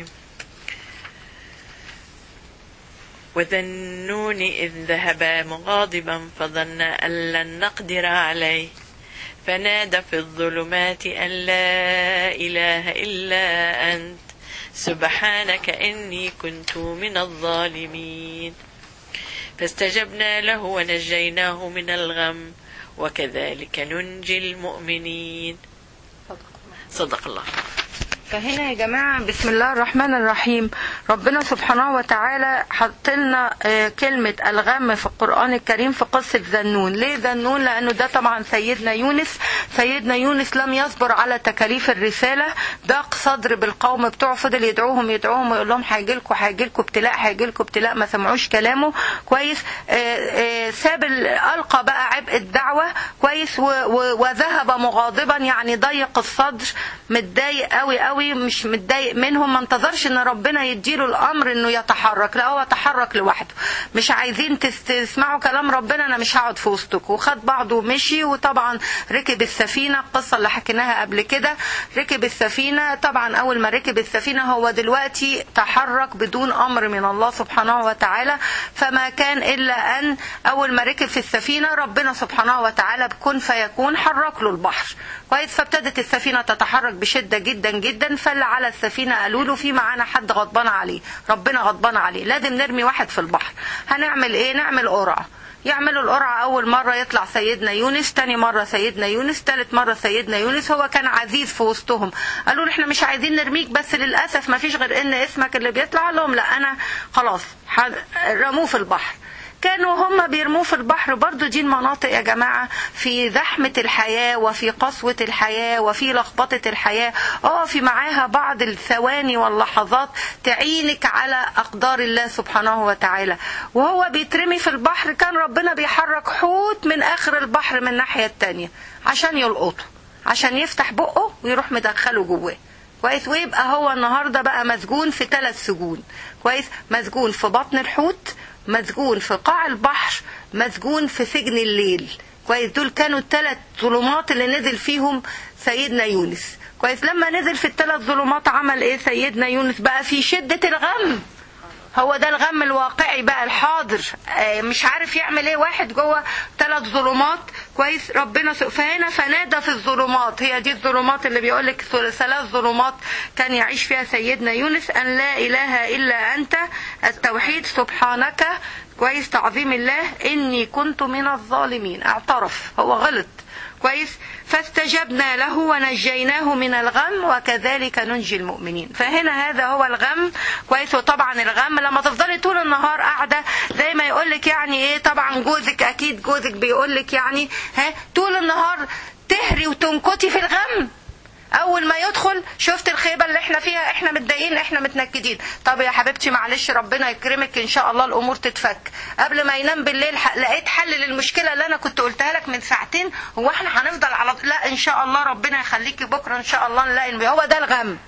وذا النون إذ ذهبا مغاضبا فظن أن لن نقدر عليه فنادى في الظلمات أن لا إله إلا أنت سبحانك إني كنت من الظالمين فاستجبنا له ونجيناه من الغم وكذلك ننجي المؤمنين. صدق الله. فهنا يا جماعة بسم الله الرحمن الرحيم ربنا سبحانه وتعالى حط لنا كلمة الغم في القرآن الكريم في قصة ذا النون. ليه ذا النون؟ لأنه ده طبعا سيدنا يونس. سيدنا يونس لم يصبر على تكاليف الرسالة، ضاق صدر بالقوم بتوعه، فضل يدعوهم يدعوهم ويقول لهم هيجيلكوا هيجيلكوا ابتلاء هيجيلكوا ابتلاء، ما سمعوش كلامه كويس. ساب ألقى بقى عبء الدعوة كويس وذهب مغاضبا، يعني ضيق الصدر، متضايق قوي قوي قوي مش متضايق منهم، ما انتظرش ان ربنا يديله الامر انه يتحرك، لا هو تحرك لوحده. مش عايزين تسمعوا كلام ربنا، انا مش هقعد في وسطكم. وخد بعضه ومشي، وطبعا ركب السفينه، القصه اللي حكيناها قبل كده. ركب السفينه، طبعا اول ما ركب السفينه هو دلوقتي تحرك بدون امر من الله سبحانه وتعالى، فما كان الا ان اول ما ركب في السفينه ربنا سبحانه وتعالى بكن فيكون حرك له البحر كويس. فابتدت السفينه تتحرك بشده جدا جدا. فاللي على السفينه قالوا له في معانا حد غضبان عليه، ربنا غضبان عليه، لازم نرمي واحد في البحر. هنعمل ايه؟ نعمل قرعه. يعملوا القرعه، اول مره يطلع سيدنا يونس، تاني مره سيدنا يونس، تالت مره سيدنا يونس. هو كان عزيز في وسطهم. قالوا له احنا مش عايزين نرميك، بس للاسف ما فيش غير ان اسمك اللي بيطلع. لهم لا انا خلاص، رموه في البحر. كانوا هم بيرموه في البحر. برضو دي المناطق يا جماعة في زحمة الحياة وفي قسوة الحياة وفي لخبطة الحياة، اه في معاها بعض الثواني واللحظات تعينك على أقدار الله سبحانه وتعالى. وهو بيترمي في البحر كان ربنا بيحرك حوت من آخر البحر من الناحية التانية عشان يلقطه، عشان يفتح بقه ويروح مدخله جواه كويس. ويبقى هو النهاردة بقى مسجون في ثلاث سجون كويس. مسجون في بطن الحوت، مسجون في قاع البحر، مسجون في سجن الليل كويس. دول كانوا الثلاث ظلمات اللي نزل فيهم سيدنا يونس كويس. لما نزل في الثلاث ظلمات عمل ايه سيدنا يونس؟ بقى في شدة الغم. هو ده الغم الواقعي بقى الحاضر. مش عارف يعمل ايه واحد جوه ثلاث ظلمات كويس. ربنا فهنا فنادى في الظلمات. هي دي الظلمات اللي بيقولك ثلاث ظلمات كان يعيش فيها سيدنا يونس: أن لا إله إلا أنت، التوحيد، سبحانك كويس، تعظيم الله، إني كنت من الظالمين. اعترف هو غلط كويس. فاستجبنا له ونجيناه من الغم وكذلك ننجي المؤمنين. فهنا هذا هو الغم كويس. وطبعا الغم لما تفضلي طول النهار قاعدة زي ما يقولك يعني ايه، طبعا جوزك اكيد جوزك بيقولك يعني ها طول النهار تهري وتنكتي في الغم. اول ما يدخل شفت الخيبه اللي احنا فيها، احنا متضايقين، احنا متنكدين. طب يا حبيبتي معلش ربنا يكرمك ان شاء الله الامور تتفك. قبل ما ينام بالليل لقيت حل للمشكله اللي انا كنت قلتها لك من ساعتين. هو احنا هنفضل على لا ان شاء الله ربنا يخليكي بكره ان شاء الله نلاقي. هو ده الغم،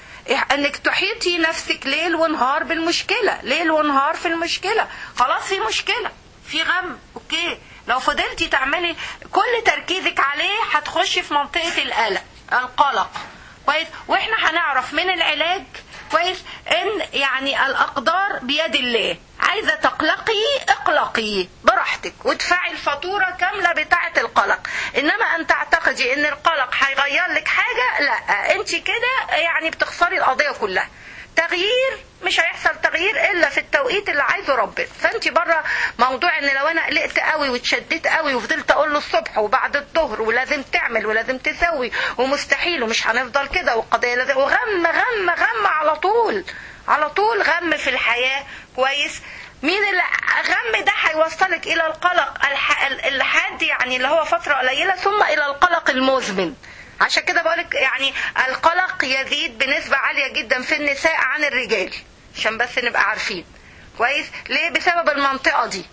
انك تحيطي نفسك ليل ونهار بالمشكله، ليل ونهار في المشكله. خلاص في مشكله، في غم، اوكي. لو فضلتي تعملي كل تركيزك عليه هتخشي في منطقه القلق، القلق كويس. واحنا هنعرف من العلاج كويس ان يعني الاقدار بيد الله. عايزه تقلقي اقلقي براحتك وادفعي الفاتوره كامله بتاعه القلق. انما ان تعتقدي ان القلق هيغير لك حاجه، لا، انت كده يعني بتخسري القضيه كلها. تغيير مش هيحصل تغيير الا في التوقيت اللي عايزه ربنا. فانت بره موضوع ان لو انا قلقت قوي واتشددت قوي وفضلت اقول له الصبح وبعد الظهر ولازم تعمل ولازم تسوي ومستحيل ومش هنفضل كده والقضيه لازم، وغم غم غم على طول على طول غم في الحياه كويس. مين الغم ده هيوصلك الى القلق الحاد يعني اللي هو فتره قليله، ثم الى القلق المزمن. عشان كده بقولك يعني القلق يزيد بنسبة عالية جدا في النساء عن الرجال، عشان بس نبقى عارفين كويس. ليه؟ بسبب المنطقة دي.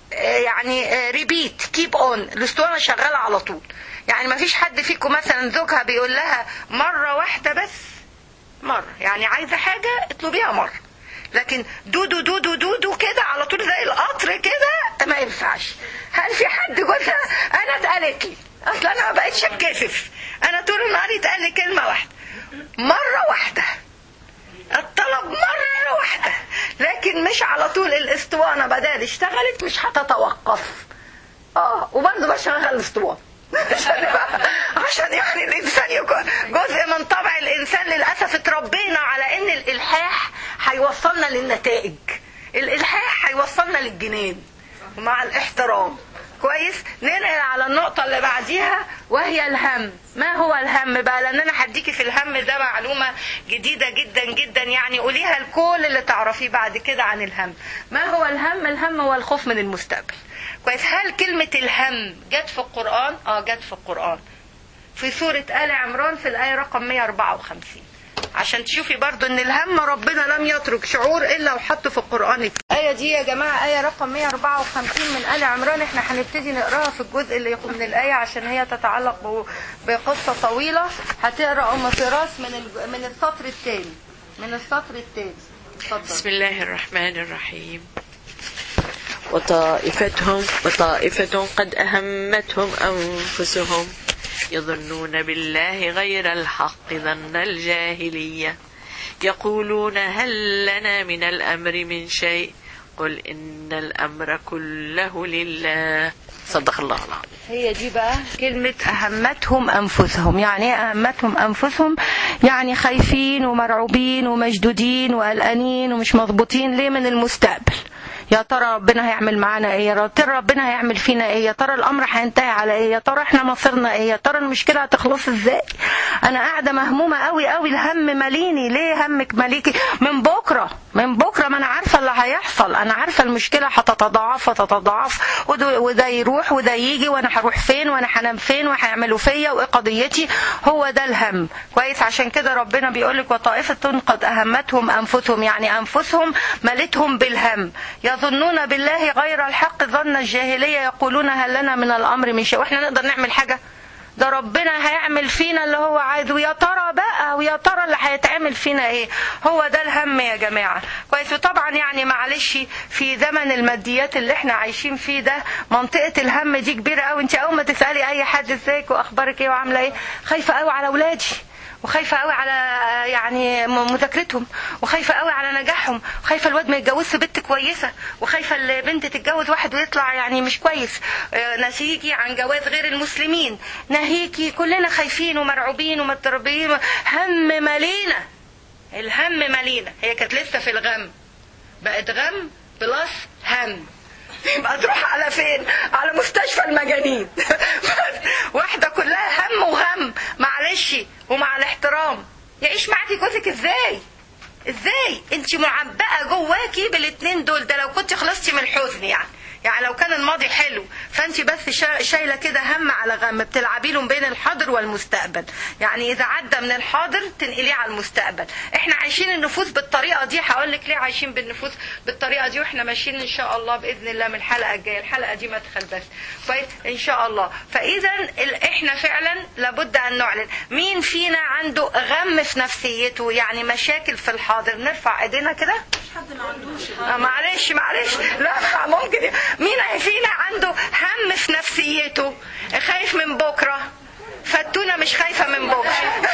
يعني ريبيت كيب اون، الاسطوانة شغالة على طول. يعني ما فيش حد فيكم مثلا زوجها بيقول لها مرة واحدة بس، مرة يعني عايزة حاجة اطلبيها مرة، لكن دودو دودو دودو كده على طول زي القطر كده ما ينفعش. هل في حد جوزها انا اتقالت لي اصلا انا ما بقتش اتكسف، انا طول النهار يتقال لي كلمه واحده، مره واحده، الطلب مره واحده، لكن مش على طول. الاسطوانه بدل اشتغلت مش هتتوقف. اه وبرضه بشغل الاسطوانه عشان عشان يعني الانسان يكون جزء من طبع الانسان. للاسف اتربينا على ان الالحاح هيوصلنا للنتائج، الالحاح هيوصلنا للجنان مع الاحترام كويس. ننقل على النقطة اللي بعديها وهي الهم. ما هو الهم بقى؟ لان انا هديكي في الهم ده معلومة جديدة جدا جدا، يعني قوليها الكل اللي تعرفيه بعد كده عن الهم. ما هو الهم؟ الهم هو الخوف من المستقبل كويس. هل كلمة الهم جت في القرآن؟ اه جت في القرآن في سورة آل عمران في الآية رقم مئة وأربعة وخمسين. عشان تشوفي برضو ان الهم ربنا لم يترك شعور الا وحطه في القرآن. الآية دي يا جماعة آية رقم مية وأربعة وخمسين من آل عمران. احنا هنبتدي نقراها في الجزء اللي من الآية عشان هي تتعلق بقصة طويلة. هتقرأ أم فراس من من السطر الثاني من السطر الثاني. بسم الله الرحمن الرحيم. وطائفتهم وطائفة قد أهمتهم أنفسهم يظنون بالله غير الحق ظن الجاهلية يقولون هل لنا من الأمر من شيء قل إن الأمر كله لله. صدق الله العظيم. هي دي بقى كلمة أهمتهم أنفسهم. يعني ايه أهمتهم أنفسهم؟ يعني خايفين ومرعوبين ومشدودين وقلقانين ومش مضبوطين ليه من المستقبل. يا ترى ربنا هيعمل معانا ايه؟ يا ترى ربنا هيعمل فينا ايه؟ يا ترى الامر هينتهي على ايه؟ يا ترى احنا مصيرنا ايه؟ يا ترى المشكله هتخلص ازاي؟ انا قاعده مهمومه قوي قوي، الهم ماليني. ليه همك ماليكي؟ من بكره من بكره ما انا عارفه اللي هيحصل، انا عارفه المشكله هتتضاعف وتتضاعف وده يروح وده يجي وانا هروح فين وانا هنام فين وهيعملوا فيا وايه قضيتي. هو ده الهم. كويس. عشان كده ربنا بيقول لك وطائفه قد اهمتهم انفسهم، يعني انفسهم ملتهم بالهم. يظنون بالله غير الحق ظن الجاهلية يقولون هل لنا من الأمر من شيء. واحنا نقدر نعمل حاجة؟ ده ربنا هيعمل فينا اللي هو عايزه. ويا ترى بقى ويا ترى اللي هيتعمل فينا ايه. هو ده الهم يا جماعة. كويس. وطبعا يعني معلش في زمن الماديات اللي احنا عايشين فيه ده منطقة الهم دي كبيرة قوي. انت اول ما تسألي اي حد ازيك واخبارك ايه وعاملة ايه، خايفة قوي على اولادي وخايفة قوي على يعني مذاكرتهم وخايفة قوي على نجاحهم وخايفة الواد ما يتجوزش بنت كويسة وخايفة البنت تتجوز واحد ويطلع يعني مش كويس. نسيجي عن جواز غير المسلمين، ناهيكي كلنا خايفين ومرعوبين ومتربين. هم مالينا، الهم مالينا. هي كانت لسه في الغم بقت غم بلس هم. يبقى تروح على فين؟ على مستشفى المجانين. واحدة كلها هم وهم. معلش ومع الاحترام يعيش معاكي جوزك ازاي؟ ازاي انت معبئة جواكي بالاتنين دول؟ ده لو كنت خلصتي من الحزن يعني يعني لو كان الماضي حلو فانت بس شايله كده هم على غم بتلعبي له بين الحاضر والمستقبل. يعني اذا عدى من الحاضر تنقليه على المستقبل. احنا عايشين النفوس بالطريقه دي. هقول لك ليه عايشين بالنفوس بالطريقه دي واحنا ماشيين ان شاء الله باذن الله من الحلقه الجايه. الحلقه دي مدخل بس كويس ان شاء الله. فاذا احنا فعلا لابد ان نعلن مين فينا عنده غم في نفسيته، يعني مشاكل في الحاضر. نرفع ايدينا كده. حد ما عندوش آه معلش معلش لا ممكن. مين فينا عنده هم في نفسيته، خايف من بكرة؟ فتونة مش خايفة من بكرة.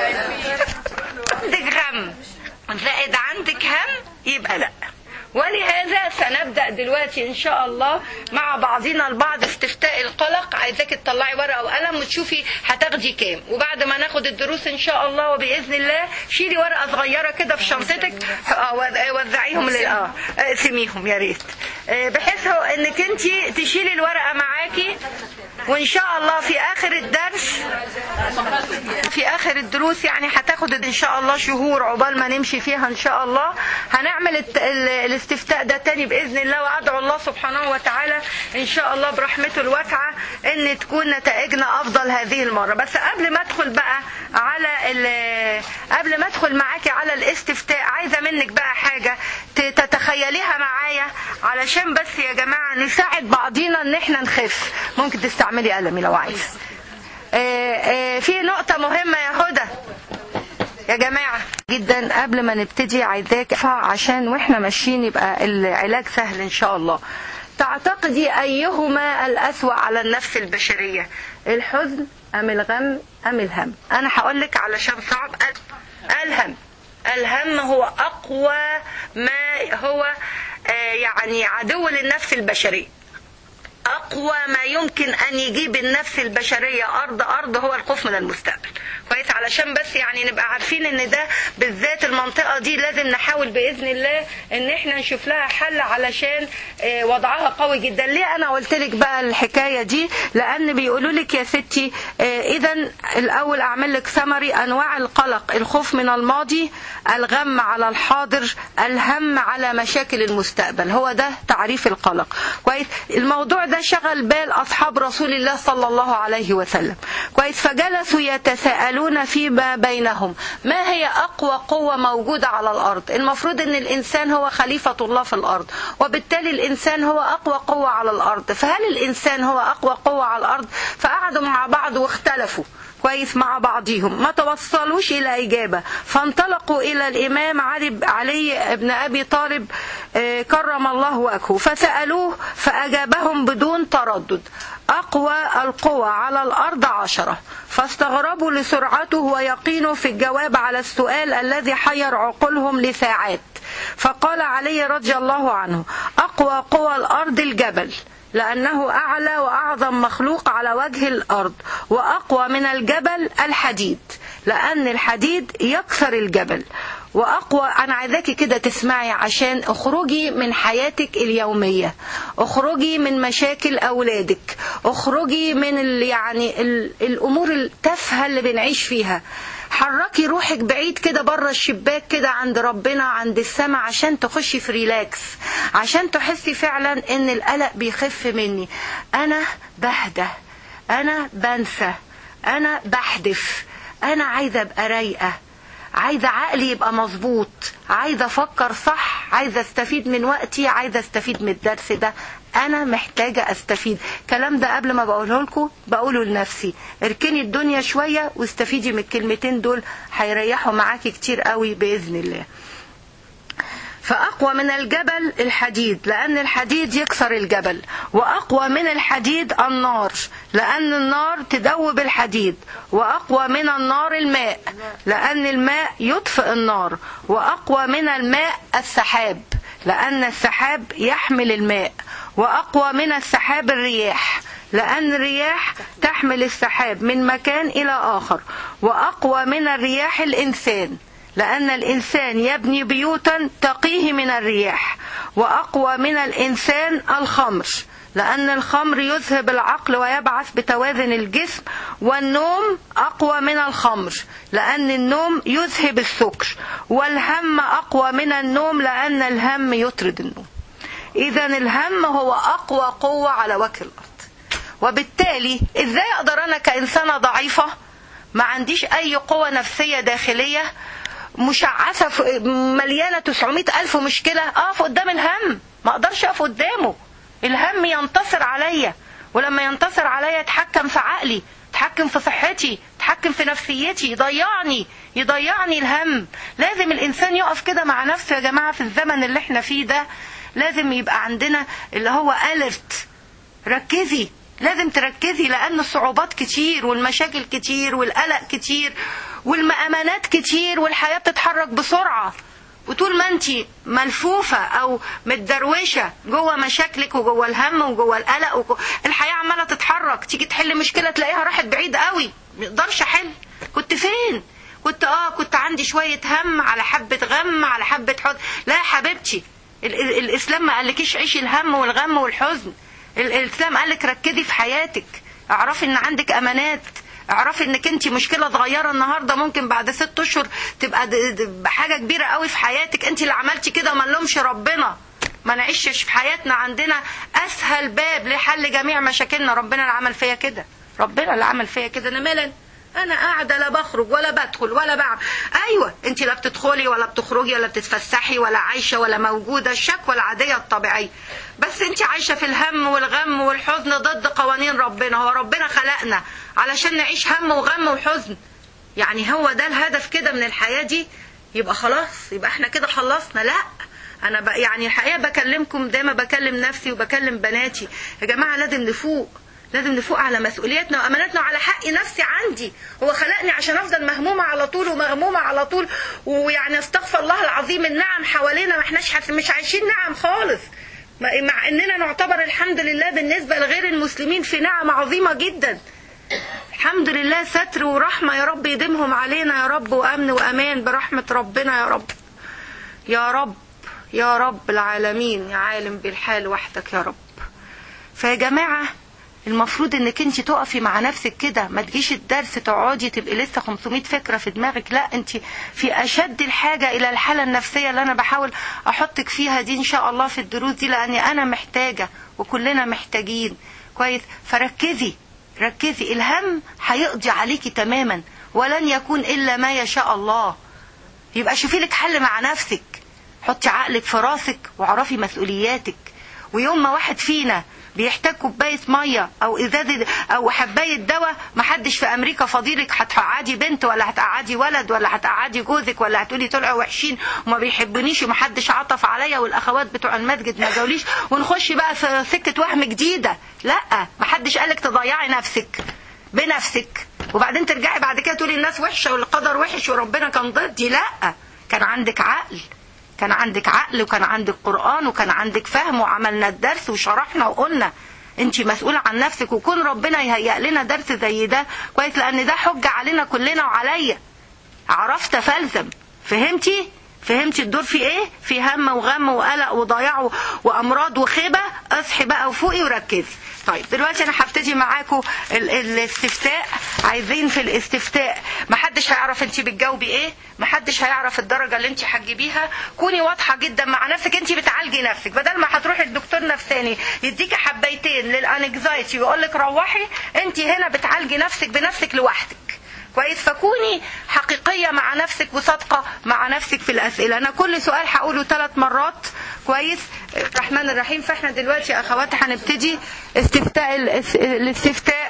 عندك غم زائد عندك هم يبقى لا. ولهذا سنبدأ دلوقتي إن شاء الله مع بعضنا البعض استفتاء القلق. عايزاك تطلعي ورقة وقلم وتشوفي هتاخدي كام. وبعد ما ناخد الدروس إن شاء الله وبإذن الله شيلي ورقة صغيرة كده في شنطتك وزعيهم لل اه سميهم يا ريت، بحيث إنك أنت تشيلي الورقة معاكي. وإن شاء الله في آخر الدرس في آخر الدروس يعني هتاخد إن شاء الله شهور عقبال ما نمشي فيها إن شاء الله. هنعمل الاستفتاء ده تاني بإذن الله. وأدعو الله سبحانه وتعالى إن شاء الله برحمته الواسعة إن تكون نتائجنا أفضل هذه المرة. بس قبل ما أدخل بقى على قبل ما أدخل معاكي على الاستفتاء عايزة منك بقى حاجة تتخيليها معايا علشان بس يا جماعة نساعد بعضينا إن احنا نخف. ممكن تستعملي قلمي لو عايزة. في نقطة مهمة يا هدى يا جماعة جدا قبل ما نبتدي عايزاك عشان واحنا ماشيين يبقى العلاج سهل ان شاء الله. تعتقدي ايهما الاسوأ على النفس البشرية، الحزن ام الغم ام الهم؟ انا هقولك علشان صعب. الهم الهم هو اقوى ما هو يعني عدو للنفس البشرية. أقوى ما يمكن أن يجيب النفس البشرية أرض أرض هو الخوف من المستقبل. كويس. علشان بس يعني نبقى عارفين إن ده بالذات المنطقة دي لازم نحاول بإذن الله إن إحنا نشوف لها حل علشان وضعها قوي جدا. ليه أنا قلت لك بقى الحكاية دي؟ لأن بيقولوا لك يا ستي إذا الأول أعمل لك سمري أنواع القلق: الخوف من الماضي، الغم على الحاضر، الهم على مشاكل المستقبل. هو ده تعريف القلق. كويس. الموضوع ده شغل بال أصحاب رسول الله صلى الله عليه وسلم كويس. فجلسوا يتساءلون فيما بينهم ما هي أقوى قوة موجودة على الأرض. المفروض أن الإنسان هو خليفة الله في الأرض، وبالتالي الإنسان هو أقوى قوة على الأرض. فهل الإنسان هو أقوى قوة على الأرض؟ فقعدوا مع بعض واختلفوا كويس مع بعضهم، ما توصلوش إلى إجابة. فانطلقوا إلى الإمام علي, علي بن أبي طالب كرم الله وجهه فسألوه، فأجابهم بدون تردد: أقوى القوى على الأرض عشرة. فاستغربوا لسرعته ويقينه في الجواب على السؤال الذي حير عقولهم لساعات. فقال علي رضي الله عنه: أقوى قوى الأرض الجبل، لأنه أعلى وأعظم مخلوق على وجه الأرض. وأقوى من الجبل الحديد، لأن الحديد يكسر الجبل. وأقوى، أنا عايزاكي كده تسمعي عشان اخرجي من حياتك اليومية، اخرجي من مشاكل أولادك، اخرجي من ال يعني ال الأمور التافهة اللي بنعيش فيها. حركي روحك بعيد كده بره الشباك كده عند ربنا، عند السماء، عشان تخشي في ريلاكس، عشان تحسي فعلا ان القلق بيخف مني. انا بهدى، انا بنسى، انا بحدث، انا عايزة ابقى رايقة، عايزة عقلي يبقى مظبوط، عايزة افكر صح، عايزة استفيد من وقتي، عايزة استفيد من الدرس ده. انا محتاجة استفيد. الكلام ده قبل ما بقوله لكم بقوله لنفسي. اركني الدنيا شوية واستفيدي من الكلمتين دول، هيريحوا معاكي كتير قوي بإذن الله. فأقوى من الجبل الحديد، لأن الحديد يكسر الجبل. وأقوى من الحديد النار، لأن النار تدوب الحديد. وأقوى من النار الماء، لأن الماء يطفئ النار. وأقوى من الماء السحاب، لأن السحاب يحمل الماء. وأقوى من السحاب الرياح، لأن الرياح تحمل السحاب من مكان إلى آخر. وأقوى من الرياح الإنسان، لأن الإنسان يبني بيوتا تقيه من الرياح. وأقوى من الإنسان الخمر، لأن الخمر يذهب العقل ويبعث بتوازن الجسم. والنوم أقوى من الخمر، لأن النوم يذهب السكر. والهم أقوى من النوم، لأن الهم يطرد النوم. إذن الهم هو أقوى قوة على وجه الأرض. وبالتالي إزاي أقدر أنا كإنسانة ضعيفة ما عنديش أي قوة نفسية داخلية مشعثة مليانة تسعمائة ألف مشكلة أقف قدام الهم؟ ما أقدرش أقف قدامه. الهم ينتصر عليا، ولما ينتصر عليا يتحكم في عقلي، يتحكم في صحتي، يتحكم في نفسيتي، يضيعني يضيعني الهم. لازم الإنسان يقف كده مع نفسه يا جماعة. في الزمن اللي احنا فيه ده لازم يبقى عندنا اللي هو ألرت. ركزي، لازم تركزي، لأن الصعوبات كتير والمشاكل كتير والقلق كتير والمأمنات كتير، والحياة بتتحرك بسرعة. وطول ما انت ملفوفة او متدروشة جوه مشاكلك وجوه الهم وجوه القلق وجوه الحياة عمالة تتحرك، تيجي تحل مشكلة تلاقيها راحت بعيد قوي، مقدرش احل. كنت فين؟ كنت اه كنت عندي شوية هم على حبة غم على حبة حزن. لا يا حبيبتي، الاسلام ما قالكيش عيشي الهم والغم والحزن. الاسلام قالك ركزي في حياتك، اعرفي ان عندك امانات، اعرفي انك انت مشكلة صغيرة النهاردة ممكن بعد ست اشهر تبقى حاجة كبيرة قوي في حياتك. انت اللي عملتي كده وما نلومش ربنا. ما نعيشش في حياتنا عندنا اسهل باب لحل جميع مشاكلنا. ربنا اللي عمل فيا كده، ربنا اللي عمل فيا كده. انا مالا، انا قاعدة لا بخرج ولا بدخل ولا بعمل. ايوه انت لا بتدخلي ولا بتخرجي ولا بتتفسحي ولا عايشة ولا موجودة، الشكوى العادية الطبيعية. بس انت عايشة في الهم والغم والحزن ضد قوانين ربنا. هو ربنا خلقنا علشان نعيش هم وغم وحزن؟ يعني هو ده الهدف كده من الحياة دي؟ يبقى خلاص، يبقى احنا كده خلصنا. لا، انا بقى يعني الحقيقة بكلمكم دايما، بكلم نفسي وبكلم بناتي. يا جماعة لازم نفوق، لازم نفوق على مسؤولياتنا وأماناتنا وعلى حق نفسي عندي. هو خلقني عشان أفضل مهمومة على طول ومغمومة على طول، ويعني استغفر الله العظيم النعم حوالينا ما احناش مش عايشين نعم خالص، مع اننا نعتبر الحمد لله بالنسبة لغير المسلمين في نعم عظيمة جدا. الحمد لله ستر ورحمة، يا رب يديمهم علينا يا رب، وأمن وأمان برحمة ربنا يا رب يا رب يا رب العالمين، يا عالم بالحال وحدك يا رب. فيا جماعة المفروض انك انت تقفي مع نفسك كده، ما تجيش الدرس تقعدي تبقي لسه خمسمائة فكرة في دماغك. لا، انت في اشد الحاجة الى الحالة النفسية اللي انا بحاول احطك فيها دي ان شاء الله في الدروس دي، لاني انا محتاجة وكلنا محتاجين. كويس. فركزي ركزي، الهم هيقضي عليكي تماما، ولن يكون إلا ما يشاء الله. يبقى شوفي لك حل مع نفسك، حطي عقلك في راسك وعرفي مسؤولياتك. ويوم ما واحد فينا بيحتاج كوبايه ميه او ازازه او حبايه دواء، محدش في امريكا فضيلك هتقعدي بنت ولا هتقعدي ولد ولا هتقعدي جوزك ولا هتقولي طلعوا وحشين وما بيحبونيش ومحدش عطف عليا والاخوات بتوع المسجد ما جاوليش ونخش بقى في سكه وهم جديده. لا، محدش قالك تضيعي نفسك بنفسك وبعدين ترجعي بعد كده تقولي الناس وحشه والقدر وحش وربنا كان ضدي. لا، كان عندك عقل، كان عندك عقل وكان عندك قرآن وكان عندك فهم، وعملنا الدرس وشرحنا وقلنا انت مسؤولة عن نفسك، وكون ربنا يهيئ لنا درس زي ده كويس، لان ده حجة علينا كلنا وعليا. عرفت فلزم. فهمتي فهمتي الدور في ايه؟ في هم وغم وقلق وضياع وامراض وخيبة. اصحي بقى وفوقي وركزي. طيب دلوقتي انا هبتدي معاكم الاستفتاء. عايزين في الاستفتاء محدش هيعرف انت بتجاوبي ايه، محدش هيعرف الدرجة اللي انت هتجيبيها. كوني واضحة جدا مع نفسك، انت بتعالجي نفسك. بدل ما هتروحي الدكتور نفساني يديكي حبايتين للانكزايتي ويقول لك روحي، انت هنا بتعالجي نفسك بنفسك لوحدك. كويس. فكوني حقيقية مع نفسك وصادقة مع نفسك في الأسئلة. أنا كل سؤال هقوله ثلاث مرات. كويس. الرحمن الرحيم. فإحنا دلوقتي يا أخواتي هنبتدي استفتاء الاستفتاء.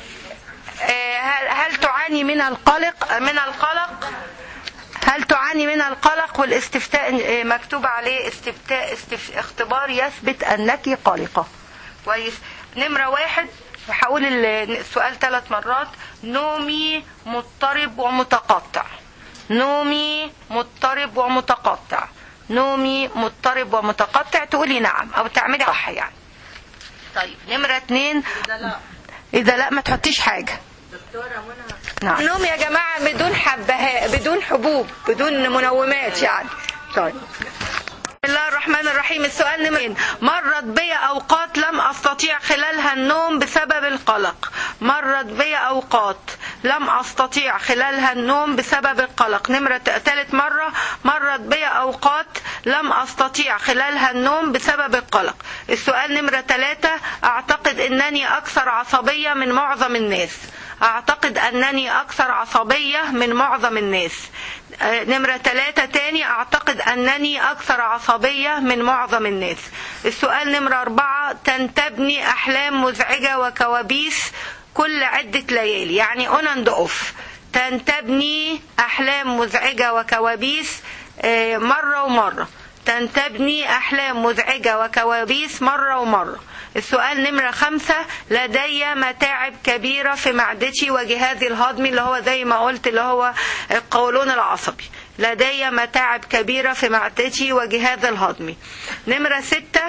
هل تعاني من القلق من القلق هل تعاني من القلق؟ والاستفتاء مكتوب عليه استفتاء استف... اختبار يثبت أنك قلقة. كويس. نمرة واحد، وهقول السؤال ثلاث مرات. نومي مضطرب ومتقطع. نومي مضطرب ومتقطع. نومي مضطرب ومتقطع. تقولي نعم او تعملي صح يعني. طيب نمرة اتنين، اذا لا اذا لا ما تحطيش حاجة. دكتورة منى. نعم. نوم يا جماعة بدون حبه بدون حبوب بدون منومات يعني. طيب بسم الله الرحمن الرحيم. السؤال نمرة، مرت بي أوقات لم أستطيع خلالها النوم بسبب القلق. مرت بي أوقات لم أستطيع خلالها النوم بسبب القلق. نمرة ثالث مرة، مرت بي أوقات لم أستطيع خلالها النوم بسبب القلق. السؤال نمرة ثلاثة، أعتقد أنني أكثر عصبية من معظم الناس. أعتقد أنني أكثر عصبية من معظم الناس. نمرة ثلاثة تاني، أعتقد أنني أكثر عصبية من معظم الناس. السؤال نمرة أربعة، تنتابني أحلام مزعجة وكوابيس كل عدة ليالي، يعني on and off. تنتابني أحلام مزعجة وكوابيس مرة ومرة. تنتابني أحلام مزعجة وكوابيس مرة ومرة. السؤال نمرة خمسة، لدي متاعب كبيرة في معدتي وجهازي الهضمي، اللي هو زي ما قلت اللي هو القولون العصبي. لدي متاعب كبيرة في معدتي وجهازي الهضمي. نمرة ستة،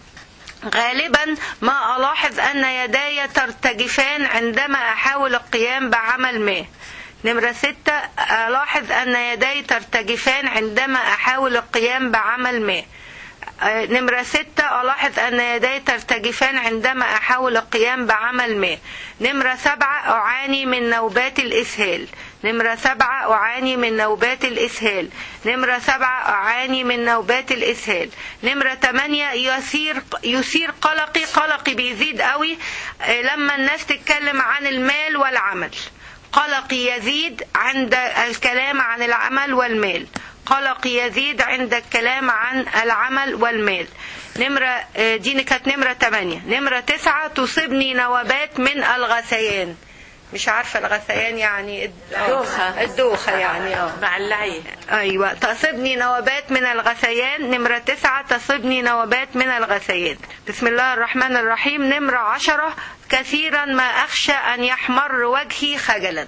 غالبا ما ألاحظ أن يداي ترتجفان عندما أحاول القيام بعمل ما. نمرة ستة، ألاحظ أن يداي ترتجفان عندما أحاول القيام بعمل ما. نمرة ستة، ألاحظ أن يداي ترتجفان عندما أحاول القيام بعمل ما. نمرة سبعة، أعاني من نوبات الإسهال. نمرة سبعة، أعاني من نوبات الإسهال. نمرة سبعة، أعاني من نوبات الإسهال. نمرة ثمانية، يثير يثير قلقي قلقي بيزيد قوي لما الناس تتكلم عن المال والعمل. قلقي يزيد عند الكلام عن العمل والمال. قلقي يزيد عند الكلام عن العمل والمال. نمرة دي كانت نمرة ثمانية. نمرة تسعة، تصيبني نوبات من الغثيان. مش عارفة الغثيان يعني الدوخة. الدوخة يعني اه مع اللعي. ايوه، تصيبني نوبات من الغثيان. نمرة تسعة، تصيبني نوبات من الغثيان. بسم الله الرحمن الرحيم. نمرة عشرة، كثيرا ما أخشى أن يحمر وجهي خجلا.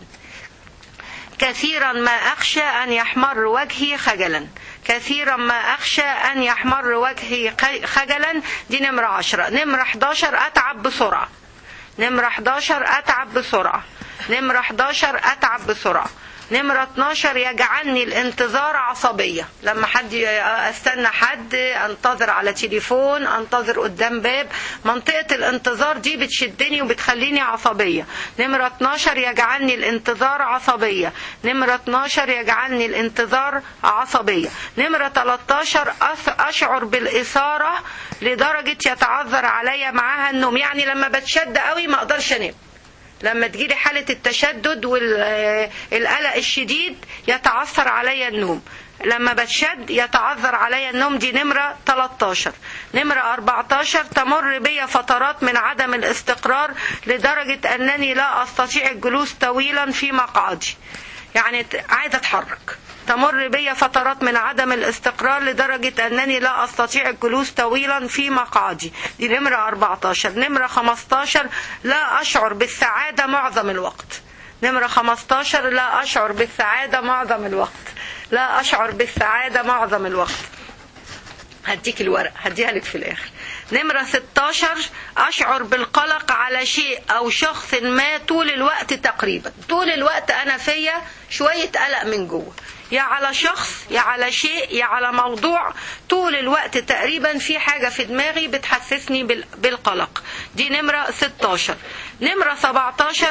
كثيرا ما أخشى أن يحمر وجهي خجلا. كثيرا ما أخشى أن يحمر وجهي خجلا. دي نمرة عشرة. نمرة حداشر، أتعب بسرعة. نمرة حداشر، أتعب بسرعة. نمرة حداشر، أتعب بسرعة. نمرة اتناشر يجعلني الانتظار عصبية، لما حد استنى حد، انتظر على تليفون، انتظر قدام باب، منطقة الانتظار دي بتشدني وبتخليني عصبية. نمرة اتناشر يجعلني الانتظار عصبية. نمرة اتناشر يجعلني الانتظار عصبية. نمرة تلتاشر اشعر بالإثارة لدرجة يتعذر عليا معاها النوم، يعني لما بتشد قوي ما اقدرش انام. لما تجيلي حالة التشدد والقلق الشديد يتعثر عليا النوم، لما بتشد يتعذر عليا النوم. دي نمرة تلتاشر. نمرة اربعتاشر تمر بي فترات من عدم الاستقرار لدرجة أنني لا أستطيع الجلوس طويلا في مقعدي، يعني عايزة أتحرك. تمر بي فترات من عدم الاستقرار لدرجة أنني لا أستطيع الجلوس طويلا في مقعدي. دي نمرة اربعتاشر. نمرة خمستاشر لا أشعر بالسعادة معظم الوقت. نمرة خمستاشر لا أشعر بالسعادة معظم الوقت. لا أشعر بالسعادة معظم الوقت. هديك الورق، هديها لك في الآخر. نمرة ستاشر أشعر بالقلق على شيء أو شخص ما طول الوقت تقريبا. طول الوقت أنا فيا شوية قلق من جوه، يا على شخص يا على شيء يا على موضوع، طول الوقت تقريبا في حاجة في دماغي بتحسسني بالقلق. دي نمرة ستاشر. نمرة سبعتاشر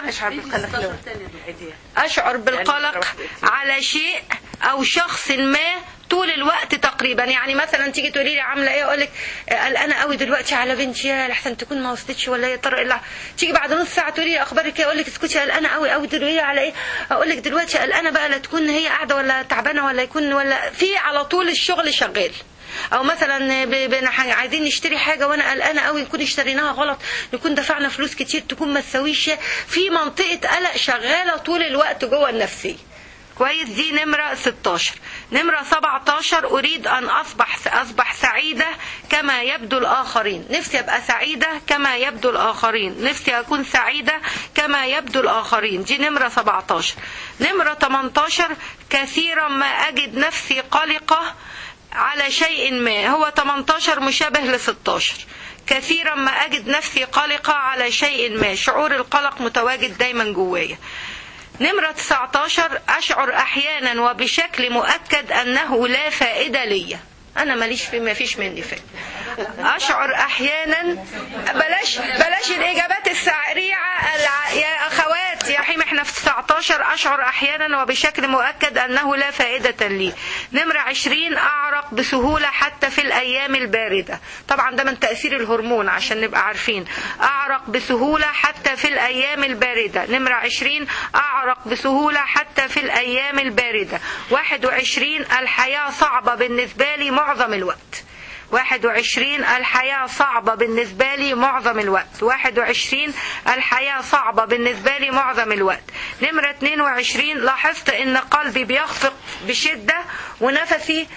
أشعر بالقلق على شيء أو شخص ما طول الوقت تقريبا. يعني مثلا تيجي تقولي لي عامله ايه، اقول لك قلقانه قوي دلوقتي على بنتي، يا لحسن تكون ما وصلتش ولا يا ترى الا. تيجي بعد نص ساعه تقولي لي اخبارك ايه، اقول لك اسكتي قلقانه قوي قوي دلوقتي على ايه، اقول لك دلوقتي قلقانه بقى لا تكون هي قاعده ولا تعبانه ولا يكون ولا في، على طول الشغل شغال. او مثلا عايزين نشتري حاجه وانا قلقانه قوي نكون اشتريناها غلط، نكون دفعنا فلوس كتير، تكون ما تساويش، في منطقه قلق شغاله طول الوقت جوه النفسيه. كويس. دي نمرة ستاشر. نمرة سبعتاشر أريد أن أصبح أصبح سعيدة كما يبدو الآخرين. نفسي أبقى سعيدة كما يبدو الآخرين، نفسي أكون سعيدة كما يبدو الآخرين. دي نمرة سبعتاشر. نمرة تمنتاشر كثيرا ما أجد نفسي قلقة على شيء ما. هو تمنتاشر مشابه ل ستاشر. كثيرا ما أجد نفسي قلقة على شيء ما، شعور القلق متواجد دايما جوايا. نمرة تسعتاشر أشعر أحيانا وبشكل مؤكد أنه لا فائدة لي. أنا ماليش في، ما فيش مني فائدة. أشعر أحيانا، بلاش بلاش الإجابات السريعة يا أخوات يا حيم، إحنا في تسعتاشر. أشعر أحيانا وبشكل مؤكد أنه لا فائدة لي. نمرة عشرين أعرق بسهولة حتى في الأيام الباردة. طبعا ده من تأثير الهرمون عشان نبقى عارفين. أعرق بسهولة حتى في الأيام الباردة. نمرة عشرين أعرق بسهولة حتى في الأيام الباردة. واحد وعشرين الحياة صعبة بالنسبة لي معظم الوقت. واحد وعشرين الحياة صعبة بالنسبة لي معظم الوقت. واحد وعشرين الحياة صعبة بالنسبة لي معظم الوقت. نمرة اتنين وعشرين لاحظت ان قلبي بيخفق بشدة ونفسي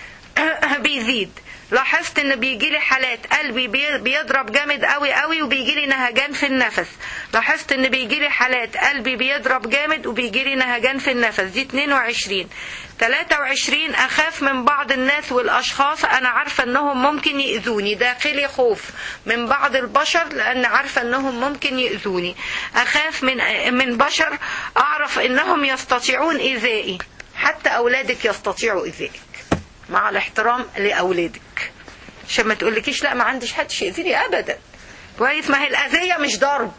بيزيد. لاحظت ان بيجيلي حالات قلبي بيضرب جامد قوي قوي وبيجيلي نهجان في النفس. لاحظت ان بيجيلي حالات قلبي بيضرب جامد وبيجيلي نهجان في النفس. دي اتنين وعشرين. تلاتة وعشرين أخاف من بعض الناس والأشخاص، أنا عارفة أنهم ممكن يؤذوني. داخلي خوف من بعض البشر لأن عارفة أنهم ممكن يؤذوني. أخاف من من بشر أعرف أنهم يستطيعون إيذائي. حتى أولادك يستطيعوا إيذائك، مع الاحترام لأولادك، عشان ما تقولكيش لا ما عنديش حد يؤذيني أبدا. كويس. ما هي الأذية مش ضرب،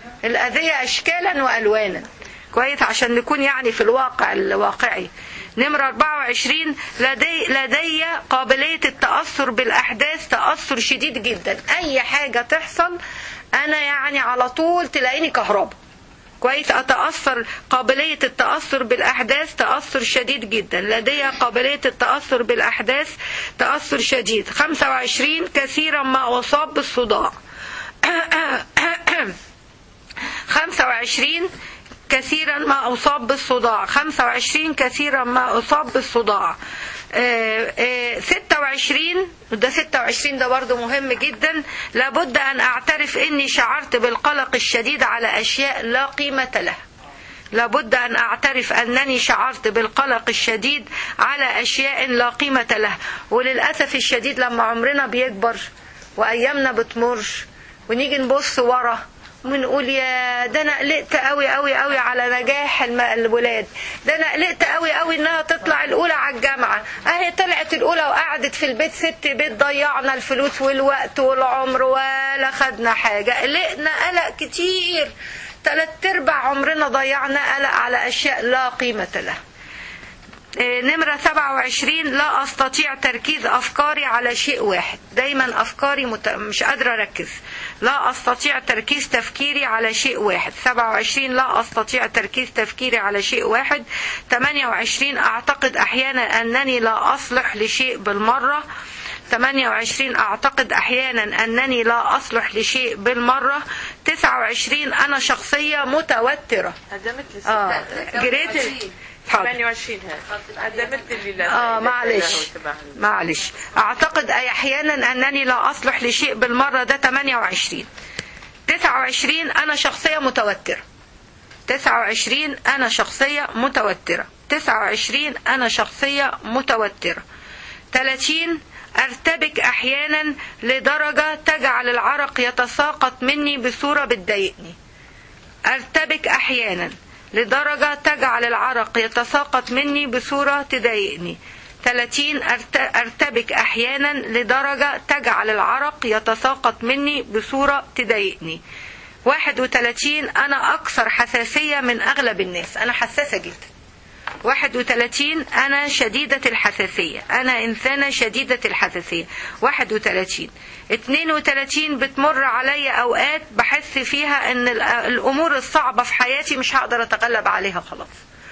الأذية أشكالا وألوانا. كويس، عشان نكون يعني في الواقع الواقعي. نمرة أربعة وعشرين لدي, لدي قابلية التأثر بالأحداث تأثر شديد جدا. أي حاجة تحصل أنا يعني على طول تلاقيني كهرباء. كويس. أتأثر، قابلية التأثر بالأحداث تأثر شديد جدا. لدي قابلية التأثر بالأحداث تأثر شديد. خمسة وعشرين كثيرا ما أصاب بالصداع. خمسة وعشرين كثيرا ما أصاب بالصداع. خمسة وعشرين كثيرا ما أصاب بالصداع. ستة وعشرين، ده ستة وعشرين ده برضو مهم جدا. لابد أن أعترف إني شعرت بالقلق الشديد على أشياء لا قيمة لها. لابد أن أعترف أنني شعرت بالقلق الشديد على أشياء لا قيمة لها. وللأسف الشديد لما عمرنا بيكبر وأيامنا بتمر ونيجي نبص ورا ونقول يا ده انا قلقت قوي قوي قوي على نجاح الم- الولاد، ده انا قلقت قوي قوي انها تطلع الاولى على الجامعه، اهي طلعت الاولى وقعدت في البيت ست بيت، ضيعنا الفلوس والوقت والعمر ولا خدنا حاجه، قلقنا قلق كتير، تلات ارباع عمرنا ضيعنا قلق على اشياء لا قيمه لها. نمرة سبعة وعشرين لا أستطيع تركيز أفكاري على شيء واحد، دايما أفكاري مت... مش قادرة أركز، لا أستطيع تركيز تفكيري على شيء واحد. سبعة وعشرين لا أستطيع تركيز تفكيري على شيء واحد. ثمانية وعشرين أعتقد أحيانا أنني لا أصلح لشيء بالمرة. ثمانية وعشرين أعتقد أحيانا أنني لا أصلح لشيء بالمرة. تسعة وعشرين أنا شخصية متوترة. هدمت لي آه جريت ثمانية وعشرين قدمت لي اه معلش معلش اعتقد اي احيانا انني لا اصلح لشيء بالمره، ده ثمانية وعشرين. تسعة وعشرين انا شخصيه متوتره. تسعة وعشرين انا شخصيه متوتره. تسعة وعشرين انا شخصيه متوتره. ثلاثين ارتبك احيانا لدرجه تجعل العرق يتساقط مني بصوره بتضايقني. ارتبك احيانا لدرجة تجعل العرق يتساقط مني بصورة تضايقني. ثلاثين أرتبك أحيانا لدرجة تجعل العرق يتساقط مني بصورة تضايقني. واحد وثلاثين أنا أكثر حساسية من أغلب الناس، أنا حساسة جدا. واحد وثلاثين أنا شديدة الحساسية، أنا إنسانة شديدة الحساسية. واحد وثلاثين. اثنين وثلاثين بتمر علي أوقات بحس فيها أن الأمور الصعبة في حياتي مش هقدر أتغلب عليها خلاص.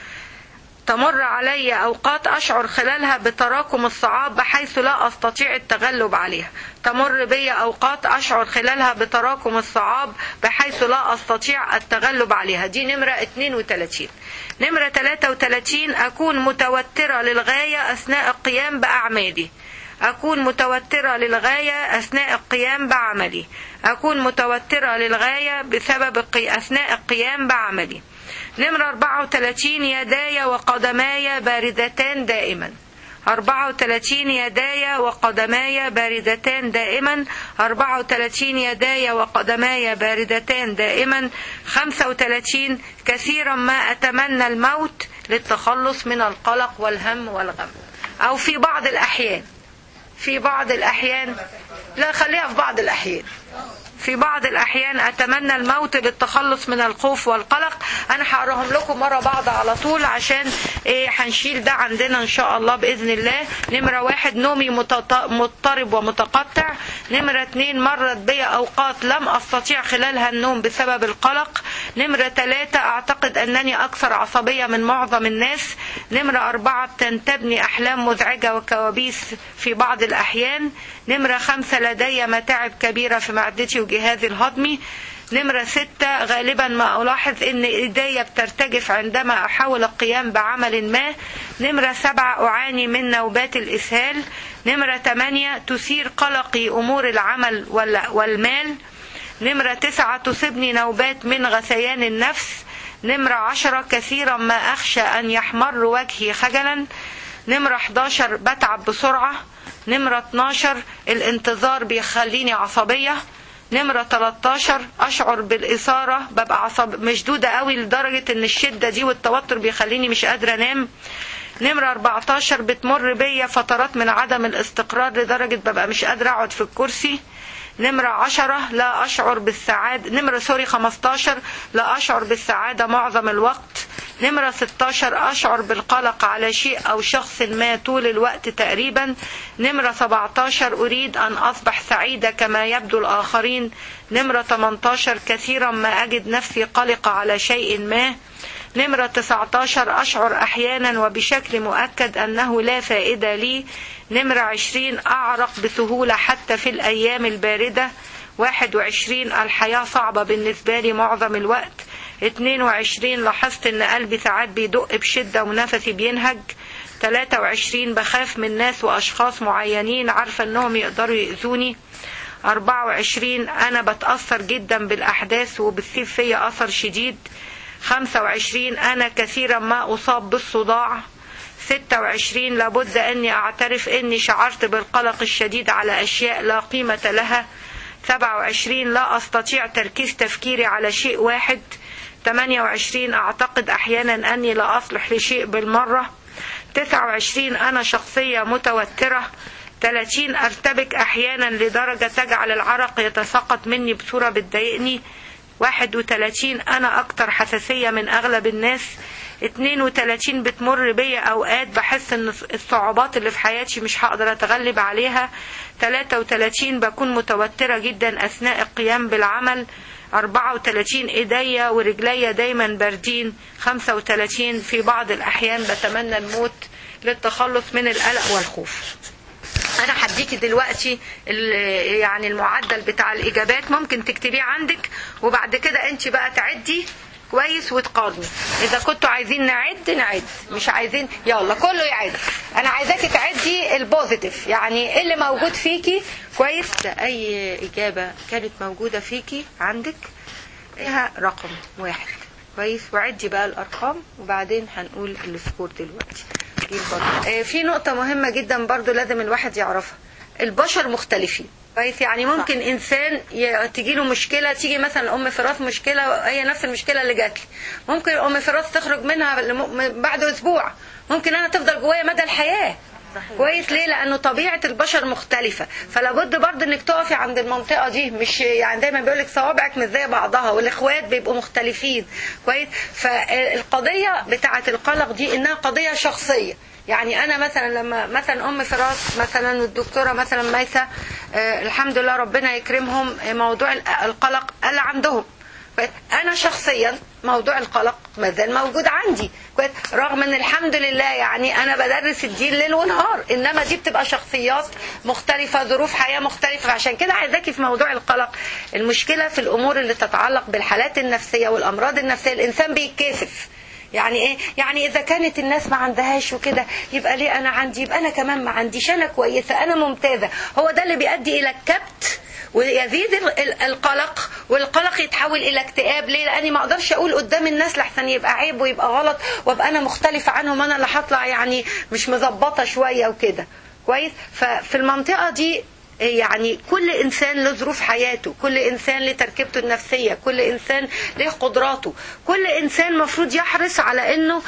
تمر علي أوقات أشعر خلالها بتراكم الصعاب بحيث لا أستطيع التغلب عليها. تمر بي أوقات أشعر خلالها بتراكم الصعاب بحيث لا أستطيع التغلب عليها. دي نمرة اثنين وثلاثين. نمرة ثلاثة وثلاثين أكون متوترة للغاية أثناء القيام بأعمالي. أكون متوترة للغاية أثناء القيام بعملي. أكون متوترة للغاية بسبب القي... أثناء القيام بعملي. نمرة أربعة وثلاثين يداي وقدماي باردتان دائما. أربعة وثلاثين يداي وقدماي باردتان دائما. أربعة وثلاثين يداي وقدماي باردتان دائما. خمسة وثلاثين كثيرا ما أتمنى الموت للتخلص من القلق والهم والغم. أو في بعض الأحيان في بعض الأحيان لا خليها في بعض الأحيان في بعض الأحيان أتمنى الموت للتخلص من الخوف والقلق. أنا هقراهم لكم مرة بعض على طول عشان إيه هنشيل ده عندنا إن شاء الله بإذن الله. نمرة واحد نومي مضطرب ومتقطع. نمرة اتنين مرت بي أوقات لم أستطيع خلالها النوم بسبب القلق. نمرة ثلاثة أعتقد أنني أكثر عصبية من معظم الناس. نمرة أربعة بتنتابني أحلام مزعجة وكوابيس في بعض الأحيان. نمرة خمسة لدي متاعب كبيرة في معدتي وجهازي الهضمي. نمرة ستة غالبا ما ألاحظ أن إيدي بترتجف عندما أحاول القيام بعمل ما. نمرة سبعة أعاني من نوبات الإسهال. نمرة ثمانية تثير قلقي أمور العمل والمال. نمرة تسعة تصيبني نوبات من غثيان النفس. نمرة عشرة كثيرا ما أخشى أن يحمر وجهي خجلا. نمرة إحدى عشر بتعب بسرعة. نمرة اثناشر الانتظار بيخليني عصبية. نمرة ثلاثة عشر أشعر بالإثارة، ببقى عصب مشدودة قوي لدرجة إن الشدة دي والتوتر بيخليني مش قادرة أنام. نمرة أربعة عشر بتمر بيا فترات من عدم الاستقرار لدرجة ببقى مش قادرة أقعد في الكرسي. نمرة عشرة لا أشعر بالسعادة. نمرة سوري خمسة عشر لا أشعر بالسعادة معظم الوقت. نمرة ستة عشر أشعر بالقلق على شيء أو شخص ما طول الوقت تقريبا. نمرة سبعة عشر أريد أن أصبح سعيدة كما يبدو الآخرين. نمرة ثمانية عشر كثيرا ما أجد نفسي قلقة على شيء ما. نمرة تسعة عشر أشعر أحيانا وبشكل مؤكد أنه لا فائدة لي. نمرة عشرين أعرق بسهولة حتى في الأيام الباردة. واحد وعشرين الحياة صعبة بالنسبة لي معظم الوقت. اثنين وعشرين لاحظت ان قلبي ساعات بيدق بشدة ونفسي بينهج. ثلاثة وعشرين بخاف من ناس واشخاص معينين عارفة انهم يقدروا يؤذوني. أربعة وعشرين انا بتأثر جدا بالاحداث وبتسيب فيا اثر شديد. خمسة وعشرين انا كثيرا ما اصاب بالصداع. ستة وعشرين لابد اني اعترف اني شعرت بالقلق الشديد على اشياء لا قيمة لها. سبعة وعشرين لا أستطيع تركيز تفكيري على شيء واحد. ثمانية وعشرين أعتقد أحيانا أني لا أصلح لشيء بالمرة. تسعة وعشرين أنا شخصية متوترة. ثلاثين أرتبك أحيانا لدرجة تجعل العرق يتساقط مني بصورة بتضايقني. واحد وثلاثين أنا أكتر حساسية من أغلب الناس. اثنين وثلاثين بتمر بي أوقات بحس أن الصعوبات اللي في حياتي مش هقدر أتغلب عليها. ثلاثة وثلاثين بكون متوترة جدا أثناء القيام بالعمل. أربعة وثلاثين إيديا ورجليا دايما باردين. خمسة وثلاثين في بعض الأحيان بتمنى الموت للتخلص من القلق والخوف. أنا هديكي دلوقتي يعني المعدل بتاع الإجابات، ممكن تكتبيه عندك وبعد كده أنت بقى تعدي كويس وتقارني. إذا كنتوا عايزين نعد نعد، مش عايزين يلا كله يعد. أنا عايزاكي تعدي البوزيتيف، يعني إيه اللي موجود فيكي كويس. ده أي إجابة كانت موجودة فيكي عندك إيها رقم واحد كويس، وعدي بقى الأرقام وبعدين هنقول السكور دلوقتي. في نقطة مهمة جدا برضو لازم الواحد يعرفها، البشر مختلفين كويس. يعني ممكن إنسان تجيله مشكلة، تيجي مثلا أم فراس مشكلة هي نفس المشكلة اللي جاتلي، ممكن أم فراس تخرج منها بعد أسبوع، ممكن أنا تفضل جوايا مدى الحياة كويس. ليه؟ لأنه طبيعة البشر مختلفة، فلا بد برضه انك تقفي عند المنطقة دي. مش يعني دايما بيقولك صوابعك مش زي بعضها، والإخوات بيبقوا مختلفين كويس. فالقضية بتاعة القلق دي إنها قضية شخصية. يعني أنا مثلا لما مثلا أم فراس مثلا والدكتورة مثلا ميسة آه الحمد لله ربنا يكرمهم، موضوع القلق قل عندهم. أنا شخصيا موضوع القلق ما زال موجود عندي كويس، رغم ان الحمد لله يعني انا بدرس الدين ليل ونهار، انما دي بتبقى شخصيات مختلفة، ظروف حياة مختلفة. عشان كده عايزاكي في موضوع القلق، المشكلة في الامور اللي تتعلق بالحالات النفسية والامراض النفسية. الانسان بيتكسف، يعني ايه؟ يعني اذا كانت الناس ما عندهاش وكده يبقى ليه انا عندي، يبقى انا كمان ما عنديش، انا كويسة انا ممتازة. هو ده اللي بيؤدي الى الكبت ويزيد القلق، والقلق يتحول الى اكتئاب. ليه؟ لاني ما اقدرش اقول قدام الناس لحسن يبقى عيب ويبقى غلط وابقى انا مختلفة عنهم، انا اللي هطلع يعني مش مظبطة شوية وكده كويس. ففي المنطقة دي يعني كل إنسان له ظروف حياته، كل إنسان له تركيبته النفسية، كل إنسان له قدراته، كل إنسان مفروض يحرص على إنه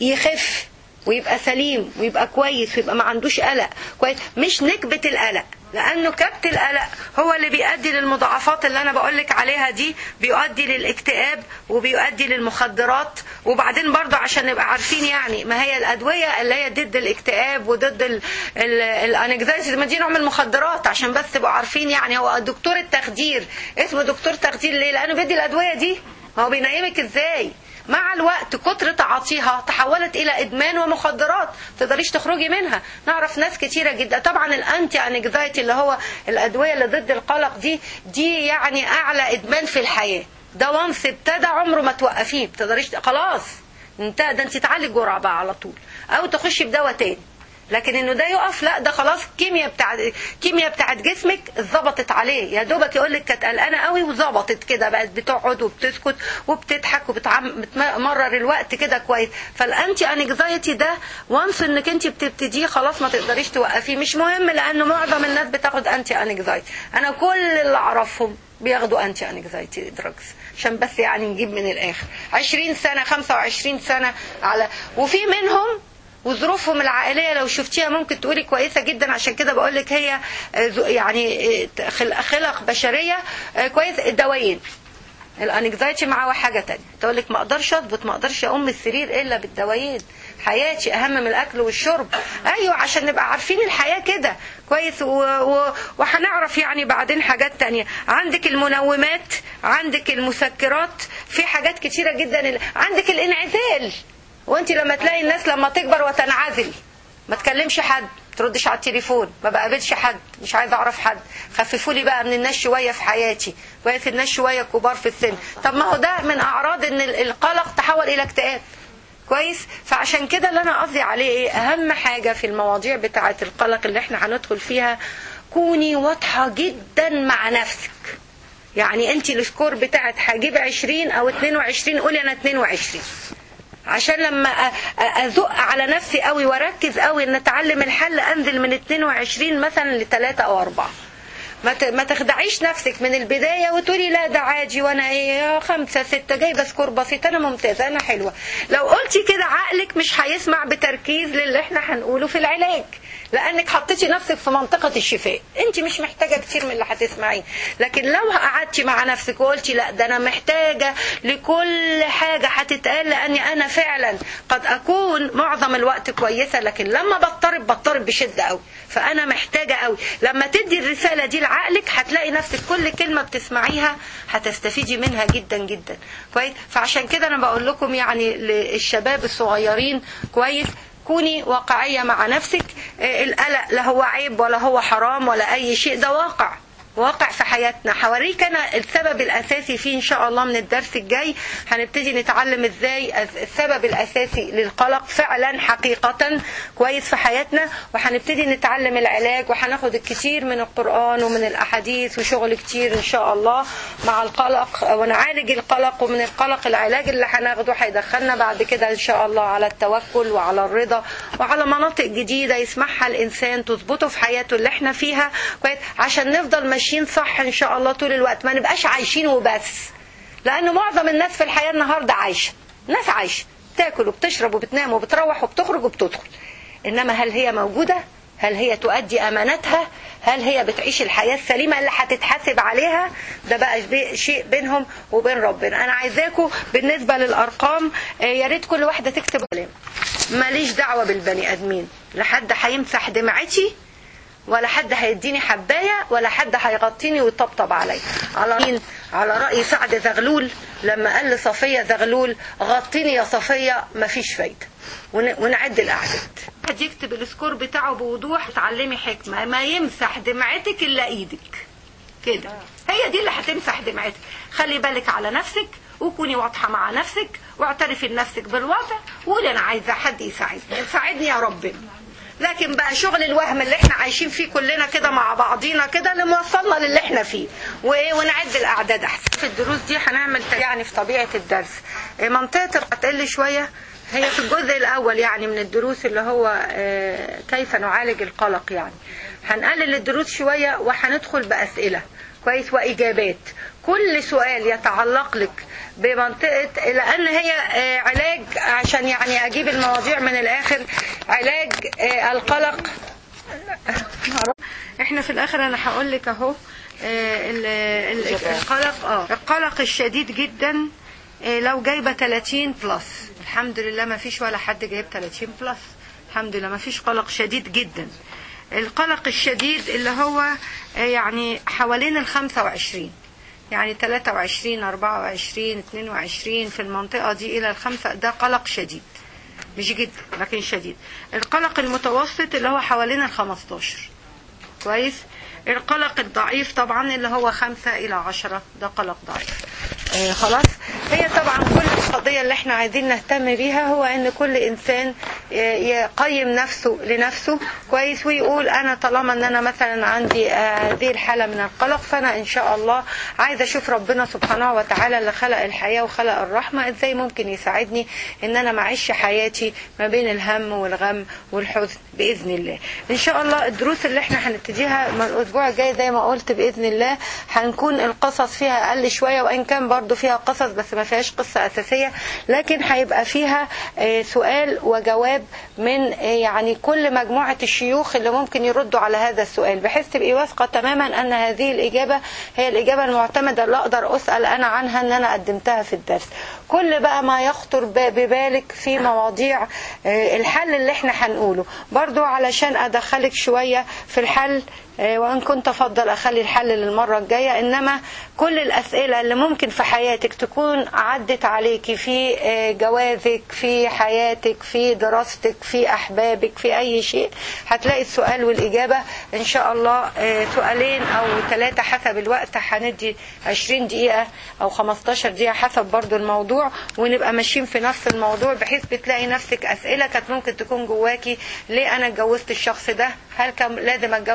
يخف ويبقى سليم ويبقى كويس ويبقى ما عندوش قلق كويس. مش نكبة القلق، لأنه كبت القلق هو اللي بيؤدي للمضاعفات اللي أنا بقولك عليها دي، بيؤدي للاكتئاب وبيؤدي للمخدرات. وبعدين برضو عشان نبقى عارفين يعني ما هي الأدوية اللي هي ضد الاكتئاب وضد الانكزايتي، ما دي نوع من المخدرات، عشان بس تبقوا عارفين. يعني هو دكتور التخدير اسمه دكتور تخدير ليه؟ لأنه بيدي الأدوية دي. هو بينيمك ازاي؟ مع الوقت كتر تعاطيها تحولت الى ادمان ومخدرات تقدريش تخرجي منها. نعرف ناس كتيرة جدا. طبعا الانتي انكزايتي اللي هو الادوية اللي ضد القلق دي دي يعني اعلى ادمان في الحياة. ده وانس ابتدى عمره ما توقفيه، بتقدريش خلاص انتهى. ده انت تعالي الجرعة بقى على طول او تخشي بدواء تاني. لكن انه ده يقف لا، ده خلاص الكيمياء بتاع الكيمياء بتاعت جسمك اتظبطت عليه. يا دوبك يقول لك كانت قلقانه قوي وظبطت كده، بقت بتقعد وبتسكت وبتضحك وبتمرر الوقت كده كويس. فالانتي انكزايتي ده وانس انك انت بتبتديه خلاص ما تقدريش توقفيه. مش مهم لانه معظم الناس بتاخد انتي انكزايتي. انا كل اللي اعرفهم بياخدوا انتي انكزايتي دراجز عشان بس يعني نجيب من الاخر. عشرين سنه خمسة وعشرين سنه على، وفي منهم وظروفهم العائلية لو شفتيها ممكن تقولي كويسة جدا. عشان كده بقولك هي يعني خلق بشرية كويس. الدوايين الانكزايتي معاه حاجة تانية، تقولك ما اقدرش اضبط، ما اقدرش اقوم السرير الا بالدوايين، حياتي اهم من الاكل والشرب. ايوه عشان نبقى عارفين الحياة كده كويس. وهنعرف يعني بعدين حاجات تانية. عندك المنومات، عندك المسكرات، في حاجات كتيرة جدا. عندك الانعزال، وانت لما تلاقي الناس لما تكبر وتنعزل، ما تكلمش حد، تردش على التليفون، ما بقابلش حد، مش عايز اعرف حد، خففوا لي بقى من الناس شويه في حياتي كويس، الناس شويه كبار في السن. طب ما هو ده من اعراض ان القلق تحول الى اكتئاب كويس. فعشان كده اللي انا قصدي عليه ايه، اهم حاجه في المواضيع بتاعه القلق اللي احنا هندخل فيها، كوني واضحه جدا مع نفسك. يعني انت السكور بتاعك هجيب عشرين او اتنين وعشرين، قولي انا اتنين وعشرين، عشان لما ازق على نفسي قوي واركز قوي ان اتعلم الحل انزل من اتنين وعشرين مثلا لتلاتة او اربعة. ما تخدعيش نفسك من البداية وتقولي لا ده عادي وانا ايه خمسة ستة جايبة سكور بسيط انا ممتازة انا حلوة. لو قلتي كده عقلك مش هيسمع بتركيز للي احنا هنقوله في العلاج، لانك حطيتي نفسك في منطقة الشفاء، انت مش محتاجة كتير من اللي هتسمعيه. لكن لو قعدتي مع نفسك وقلتي لا ده انا محتاجة لكل حاجة هتتقال، لاني انا فعلا قد اكون معظم الوقت كويسة لكن لما بضطرب بضطرب بشدة قوي، فانا محتاجة قوي. لما تدي الرسالة دي لعقلك هتلاقي نفسك كل كلمة بتسمعيها هتستفيدي منها جدا جدا كويس. فعشان كده انا بقول لكم يعني للشباب الصغيرين كويس، كوني واقعية مع نفسك. القلق لا هو عيب ولا هو حرام ولا أي شيء، ده واقع واقع في حياتنا. حوريك أنا السبب الأساسي فيه إن شاء الله من الدرس الجاي. هنبتدي نتعلم إزاي السبب الأساسي للقلق فعلا حقيقة كويس في حياتنا، وهنبتدي نتعلم العلاج، وهناخد الكثير من القرآن ومن الأحاديث وشغل كتير إن شاء الله مع القلق، ونعالج القلق. ومن القلق العلاج اللي هناخده هيدخلنا بعد كده إن شاء الله على التوكل وعلى الرضا وعلى مناطق جديدة يسمعها الإنسان تظبطه في حياته اللي احنا فيها كويس، عشان نفضل ماشيين صح ان شاء الله طول الوقت، ما نبقاش عايشين وبس. لان معظم الناس في الحياة النهاردة عايشة، ناس عايشة تاكل وبتشرب وبتنام وبتروح وبتخرج وبتدخل، انما هل هي موجودة؟ هل هي تؤدي امانتها؟ هل هي بتعيش الحياة السليمة اللي هتتحاسب عليها؟ ده بقى شيء بينهم وبين ربنا. انا عايزاكم بالنسبة للارقام يا ريت كل واحدة تكتب كلام، ماليش دعوة بالبني ادمين، لا حد هيمسح دمعتي ولا حد هيديني حباية ولا حد هيغطيني ويطبطب علي. على على رأي سعد زغلول لما قال لصفية زغلول غطيني يا صفية، مفيش فايدة. ونعد الأعداد. حد يكتب السكور بتاعه بوضوح، تعلمي حكمة، ما يمسح دمعتك إلا إيدك كده، هي دي اللي هتمسح دمعتك. خلي بالك على نفسك وكوني واضحة مع نفسك واعترفي لنفسك بالوضع وقولي أنا عايزة حد يساعدني، يساعدني يا ربنا. لكن بقى شغل الوهم اللي احنا عايشين فيه كلنا كده مع بعضينا كده اللي موصلنا للي احنا فيه، ونعد الاعداد احسن. في الدروس دي هنعمل يعني في طبيعة الدرس منطقة هتقل شوية، هي في الجزء الاول يعني من الدروس اللي هو كيف نعالج القلق. يعني هنقلل الدروس شوية وهندخل بأسئلة كويس واجابات. كل سؤال يتعلق لك بمنطقة، لأن هي علاج، عشان يعني أجيب المواضيع من الآخر، علاج القلق. احنا في الآخر أنا هقول لك أهو القلق اه القلق الشديد جدا لو جايبة ثلاثين بلس، الحمد لله ما فيش ولا حد جايب ثلاثين بلس، الحمد لله ما فيش قلق شديد جدا. القلق الشديد اللي هو يعني حوالين الخمسة وعشرين، يعني ثلاثة وعشرين أربعة وعشرين اثنين وعشرين في المنطقة دي إلى الخمسة، ده قلق شديد مش جدا لكن شديد. القلق المتوسط اللي هو حوالين الخمستاشر كويس. القلق الضعيف طبعا اللي هو خمسة إلى عشرة، ده قلق ضعيف. آه خلاص. هي طبعا كل القضية اللي احنا عايزين نهتم بيها هو ان كل انسان يقيم نفسه لنفسه كويس، ويقول انا طالما ان انا مثلا عندي هذه الحالة من القلق، فانا ان شاء الله عايزة اشوف ربنا سبحانه وتعالى اللي خلق الحياة وخلق الرحمة ازاي ممكن يساعدني ان انا معيش حياتي ما بين الهم والغم والحزن باذن الله. ان شاء الله الدروس اللي احنا هنبتديها من الاسبوع الجاي زي ما قلت باذن الله هنكون القصص فيها اقل شوية، وان كان برضو فيها قصص بس ما فيهاش قصة أساسية، لكن هيبقى فيها سؤال وجواب من يعني كل مجموعة الشيوخ اللي ممكن يردوا على هذا السؤال، بحيث تبقي واثقة تماما أن هذه الإجابة هي الإجابة المعتمدة اللي أقدر أسأل أنا عنها أن أنا قدمتها في الدرس. كل بقى ما يخطر ببالك في مواضيع الحل اللي احنا هنقوله برضو علشان أدخلك شوية في الحل، وأن كنت أفضل أخلي الحل للمرة الجاية، إنما كل الأسئلة اللي ممكن في حياتك تكون عدت عليكي في جوازك في حياتك في دراستك في أحبابك في أي شيء، هتلاقي السؤال والإجابة إن شاء الله. سؤالين أو ثلاثة حسب الوقت، هندي عشرين دقيقة أو خمستاشر دقيقة حسب برضو الموضوع، ونبقى ماشيين في نفس الموضوع، بحيث بتلاقي نفسك أسئلة كانت ممكن تكون جواكي. ليه أنا اتجوزت الشخص ده؟ هل كان لازم أتجوز الشخص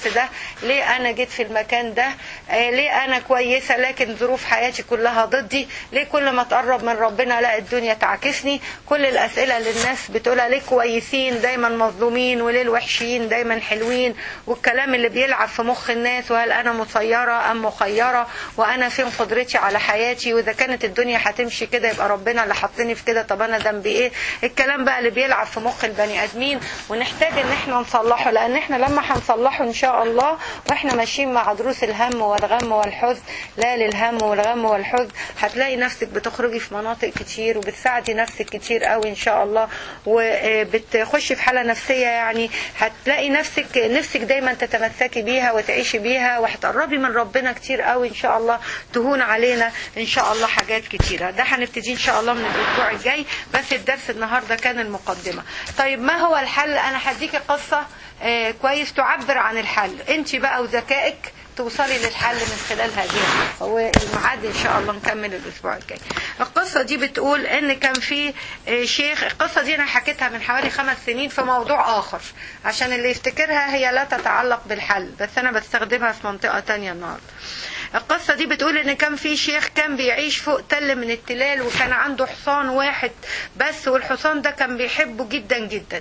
الدرس ده، ليه انا جيت في المكان ده، ليه انا كويسة لكن ظروف حياتي كلها ضدي، ليه كل ما تقرب من ربنا لا الدنيا تعكسني. كل الاسئلة اللي الناس بتقولها، ليه كويسين دايما مظلومين وليه الوحشين دايما حلوين، والكلام اللي بيلعب في مخ الناس، وهل انا مسيرة ام مخيرة، وانا فين قدرتي على حياتي، واذا كانت الدنيا هتمشي كده يبقى ربنا اللي حطني في كده، طب انا ذنبي ايه. الكلام بقى اللي بيلعب في مخ البني ادمين، ونحتاج ان احنا نصلحه، لان احنا لما هنصلحه ان شاء الله واحنا ماشيين مع دروس الهم والغم والحزن، لا للهم والغم والحزن، هتلاقي نفسك بتخرجي في مناطق كتير وبتساعدي نفسك كتير قوي ان شاء الله، وبتخشي في حالة نفسية يعني هتلاقي نفسك نفسك دايما تتمسكي بيها وتعيشي بيها، وهتقربي من ربنا كتير قوي ان شاء الله، تهون علينا ان شاء الله حاجات كتيرة. ده هنبتدي ان شاء الله من الاسبوع الجاي، بس الدرس النهاردة كان المقدمة. طيب ما هو الحل؟ انا هديكي قصة آه كويس تعبر عن الحل، انت بقى وذكائك توصلي للحل من خلال هذه القصة، والميعاد ان شاء الله نكمل الاسبوع الجاي. القصة دي بتقول ان كان في شيخ، القصة دي انا حكيتها من حوالي خمس سنين في موضوع اخر، عشان اللي يفتكرها هي لا تتعلق بالحل، بس انا بستخدمها في منطقة تانية النهاردة. القصة دي بتقول ان كان في شيخ كان بيعيش فوق تل من التلال، وكان عنده حصان واحد بس، والحصان ده كان بيحبه جدا جدا.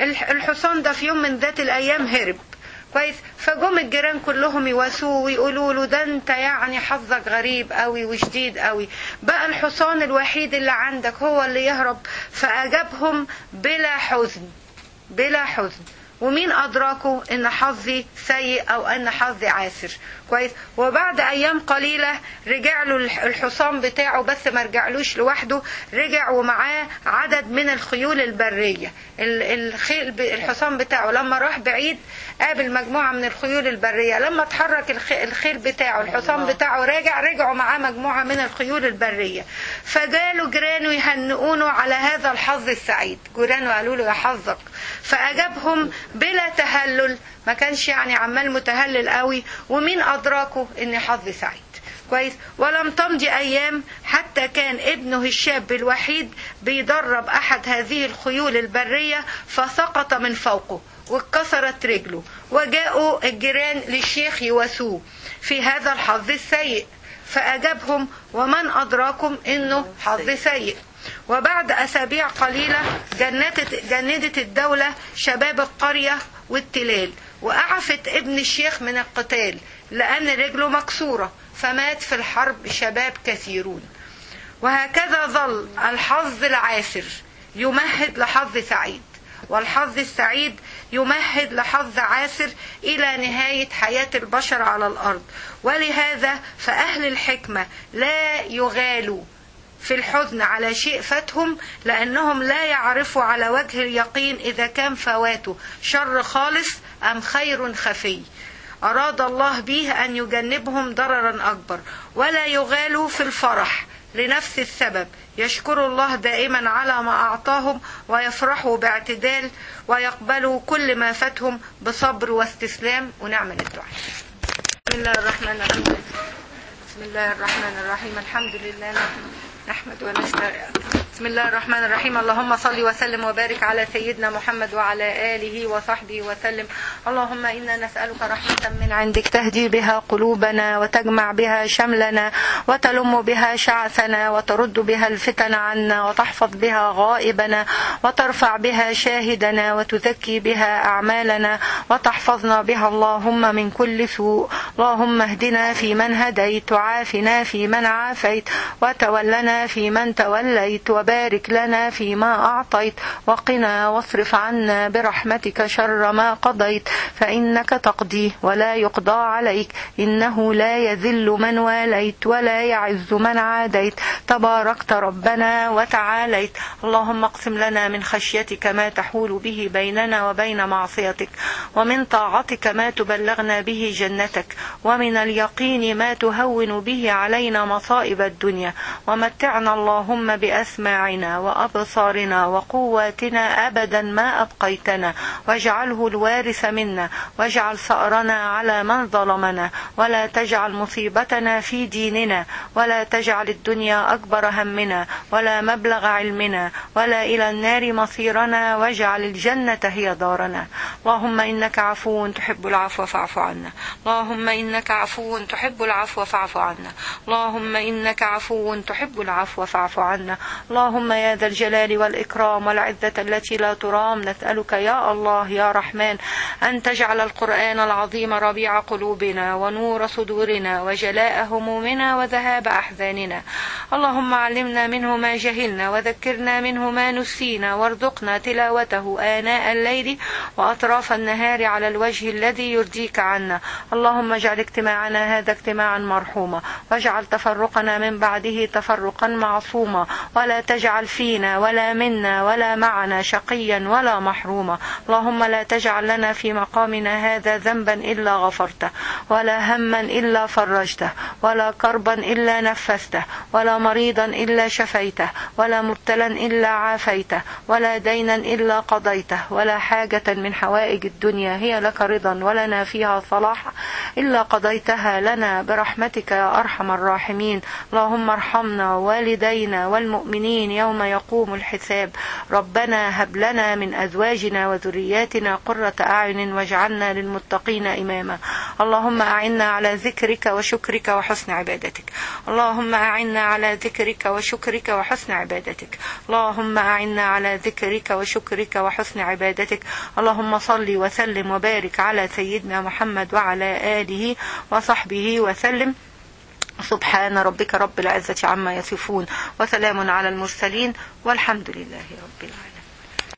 الحصان ده في يوم من ذات الايام هرب كويس، فجم الجيران كلهم يواسوه ويقولوا له ده انت يعني حظك غريب قوي وشديد قوي، بقى الحصان الوحيد اللي عندك هو اللي يهرب. فأجابهم بلا حزن بلا حزن، ومين أدراكوا إن حظي سيء أو أن حظي عاسر كويس. وبعد أيام قليلة رجع له الحصان بتاعه، بس ما رجعلوش لوحده، رجع ومعاه عدد من الخيول البرية. الخيل الحصان بتاعه لما راح بعيد قابل مجموعة من الخيول البرية، لما اتحرك الخيل بتاعه الحصان بتاعه راجع رجعوا معاه مجموعة من الخيول البرية. فجاله جيرانه يهنئونه على هذا الحظ السعيد، جيرانه قالوا له يا حظك، فأجابهم بلا تهلل، ما كانش يعني عمال متهلل قوي، ومين أدراكه إن حظي سعيد كويس. ولم تمضي أيام حتى كان ابنه الشاب الوحيد بيدرب أحد هذه الخيول البرية، فسقط من فوقه واتكسرت رجله، وجاءوا الجيران للشيخ يواسوه في هذا الحظ السيء. فأجابهم ومن أدراكم إنه حظ سيء. وبعد أسابيع قليلة جندت, جندت الدولة شباب القرية والتلال، وأعفت ابن الشيخ من القتال لأن رجله مكسورة، فمات في الحرب شباب كثيرون. وهكذا ظل الحظ العاسر يمهد لحظ سعيد، والحظ السعيد يمهد لحظ عاسر إلى نهاية حياة البشر على الأرض. ولهذا فأهل الحكمة لا يغالوا في الحزن على شيء فاتهم، لأنهم لا يعرفوا على وجه اليقين إذا كان فواته شر خالص أم خير خفي أراد الله به أن يجنبهم ضررا أكبر. ولا يغالوا في الفرح لنفس السبب، يشكروا الله دائما على ما أعطاهم، ويفرحوا باعتدال، ويقبلوا كل ما فاتهم بصبر واستسلام. ونعمل الدعاء. بسم الله الرحمن الرحيم. بسم الله الرحمن الرحيم. الحمد لله نحمد ونستعين. بسم الله الرحمن الرحيم. اللهم صل وسلم وبارك على سيدنا محمد وعلى آله وصحبه وسلم. اللهم إنا نسألك رحمة من عندك تهدي بها قلوبنا، وتجمع بها شملنا، وتلم بها شعثنا، وترد بها الفتن عنا، وتحفظ بها غائبنا، وترفع بها شاهدنا، وتزكي بها أعمالنا، وتحفظنا بها اللهم من كل سوء. اللهم اهدنا في من هديت، وعافنا في من عافيت، وتولنا في من توليت، وبارك لنا فيما أعطيت، وقنا واصرف عنا برحمتك شر ما قضيت، فإنك تقضي ولا يقضى عليك، إنه لا يذل من واليت ولا يعز من عاديت، تباركت ربنا وتعاليت. اللهم اقسم لنا من خشيتك ما تحول به بيننا وبين معصيتك، ومن طاعتك ما تبلغنا به جنتك، ومن اليقين ما تهون به علينا مصائب الدنيا، ومتعنا اللهم بأسماعنا وأبصارنا وقواتنا أبدا ما أبقيتنا، واجعله الوارث منا، واجعل ثأرنا على من ظلمنا، ولا تجعل مصيبتنا في ديننا، ولا تجعل الدنيا أكبر همنا، ولا مبلغ علمنا، ولا إلى النار مصيرنا، واجعل الجنة هي دارنا. اللهم إنك عفو تحب العفو فاعف عنا. اللهم إنك عفو تحب العفو فاعف عنا. اللهم إنك عفو تحب العفو فاعف عنا. اللهم يا ذا الجلال والإكرام والعزة التي لا ترام، نسألك يا الله يا رحمن أن تجعل القرآن العظيم ربيع قلوبنا ونور صدورنا وجلاء همومنا وذهاب أحزاننا. اللهم علمنا منه ما جهلنا وذكرنا منه ما نسينا، وارزقنا تلاوته آناء الليل وأطراف النهار على الوجه الذي يرضيك عنا. اللهم اجعل اجتماعنا هذا اجتماعا مرحوما، واجعل تفرقنا من بعده تفرقا معصوما، ولا تجعل فينا ولا منا ولا معنا شقيا ولا محروما. اللهم لا تجعل لنا في مقامنا هذا ذنبا إلا غفرته، ولا هما إلا فرجته، ولا كربا إلا نفسته، ولا مريضا إلا شفيته، ولا مبتلا إلا عافيته، ولا دينا إلا قضيته، ولا حاجة من حوائج الدنيا هي لك رضا ولنا فيها صلاح إلا قضيتها لنا برحمتك يا أرحم الراحمين. اللهم ارحمنا ووالدينا والمؤمنين يوم يقوم الحساب. ربنا هب لنا من أزواجنا وذرياتنا قرة أعين واجعلنا للمتقين إماما. اللهم أعنا على ذكرك وشكرك وحسن عبادتك. اللهم أعنا على ذكرك وشكرك وحسن عبادتك. اللهم أعنا على ذكرك وشكرك وحسن عبادتك. اللهم صل وسلم وبارك على سيدنا محمد وعلى آله وصحبه وسلم. سبحان ربك رب العزة عما يصفون، وسلام على المرسلين، والحمد لله رب العالمين.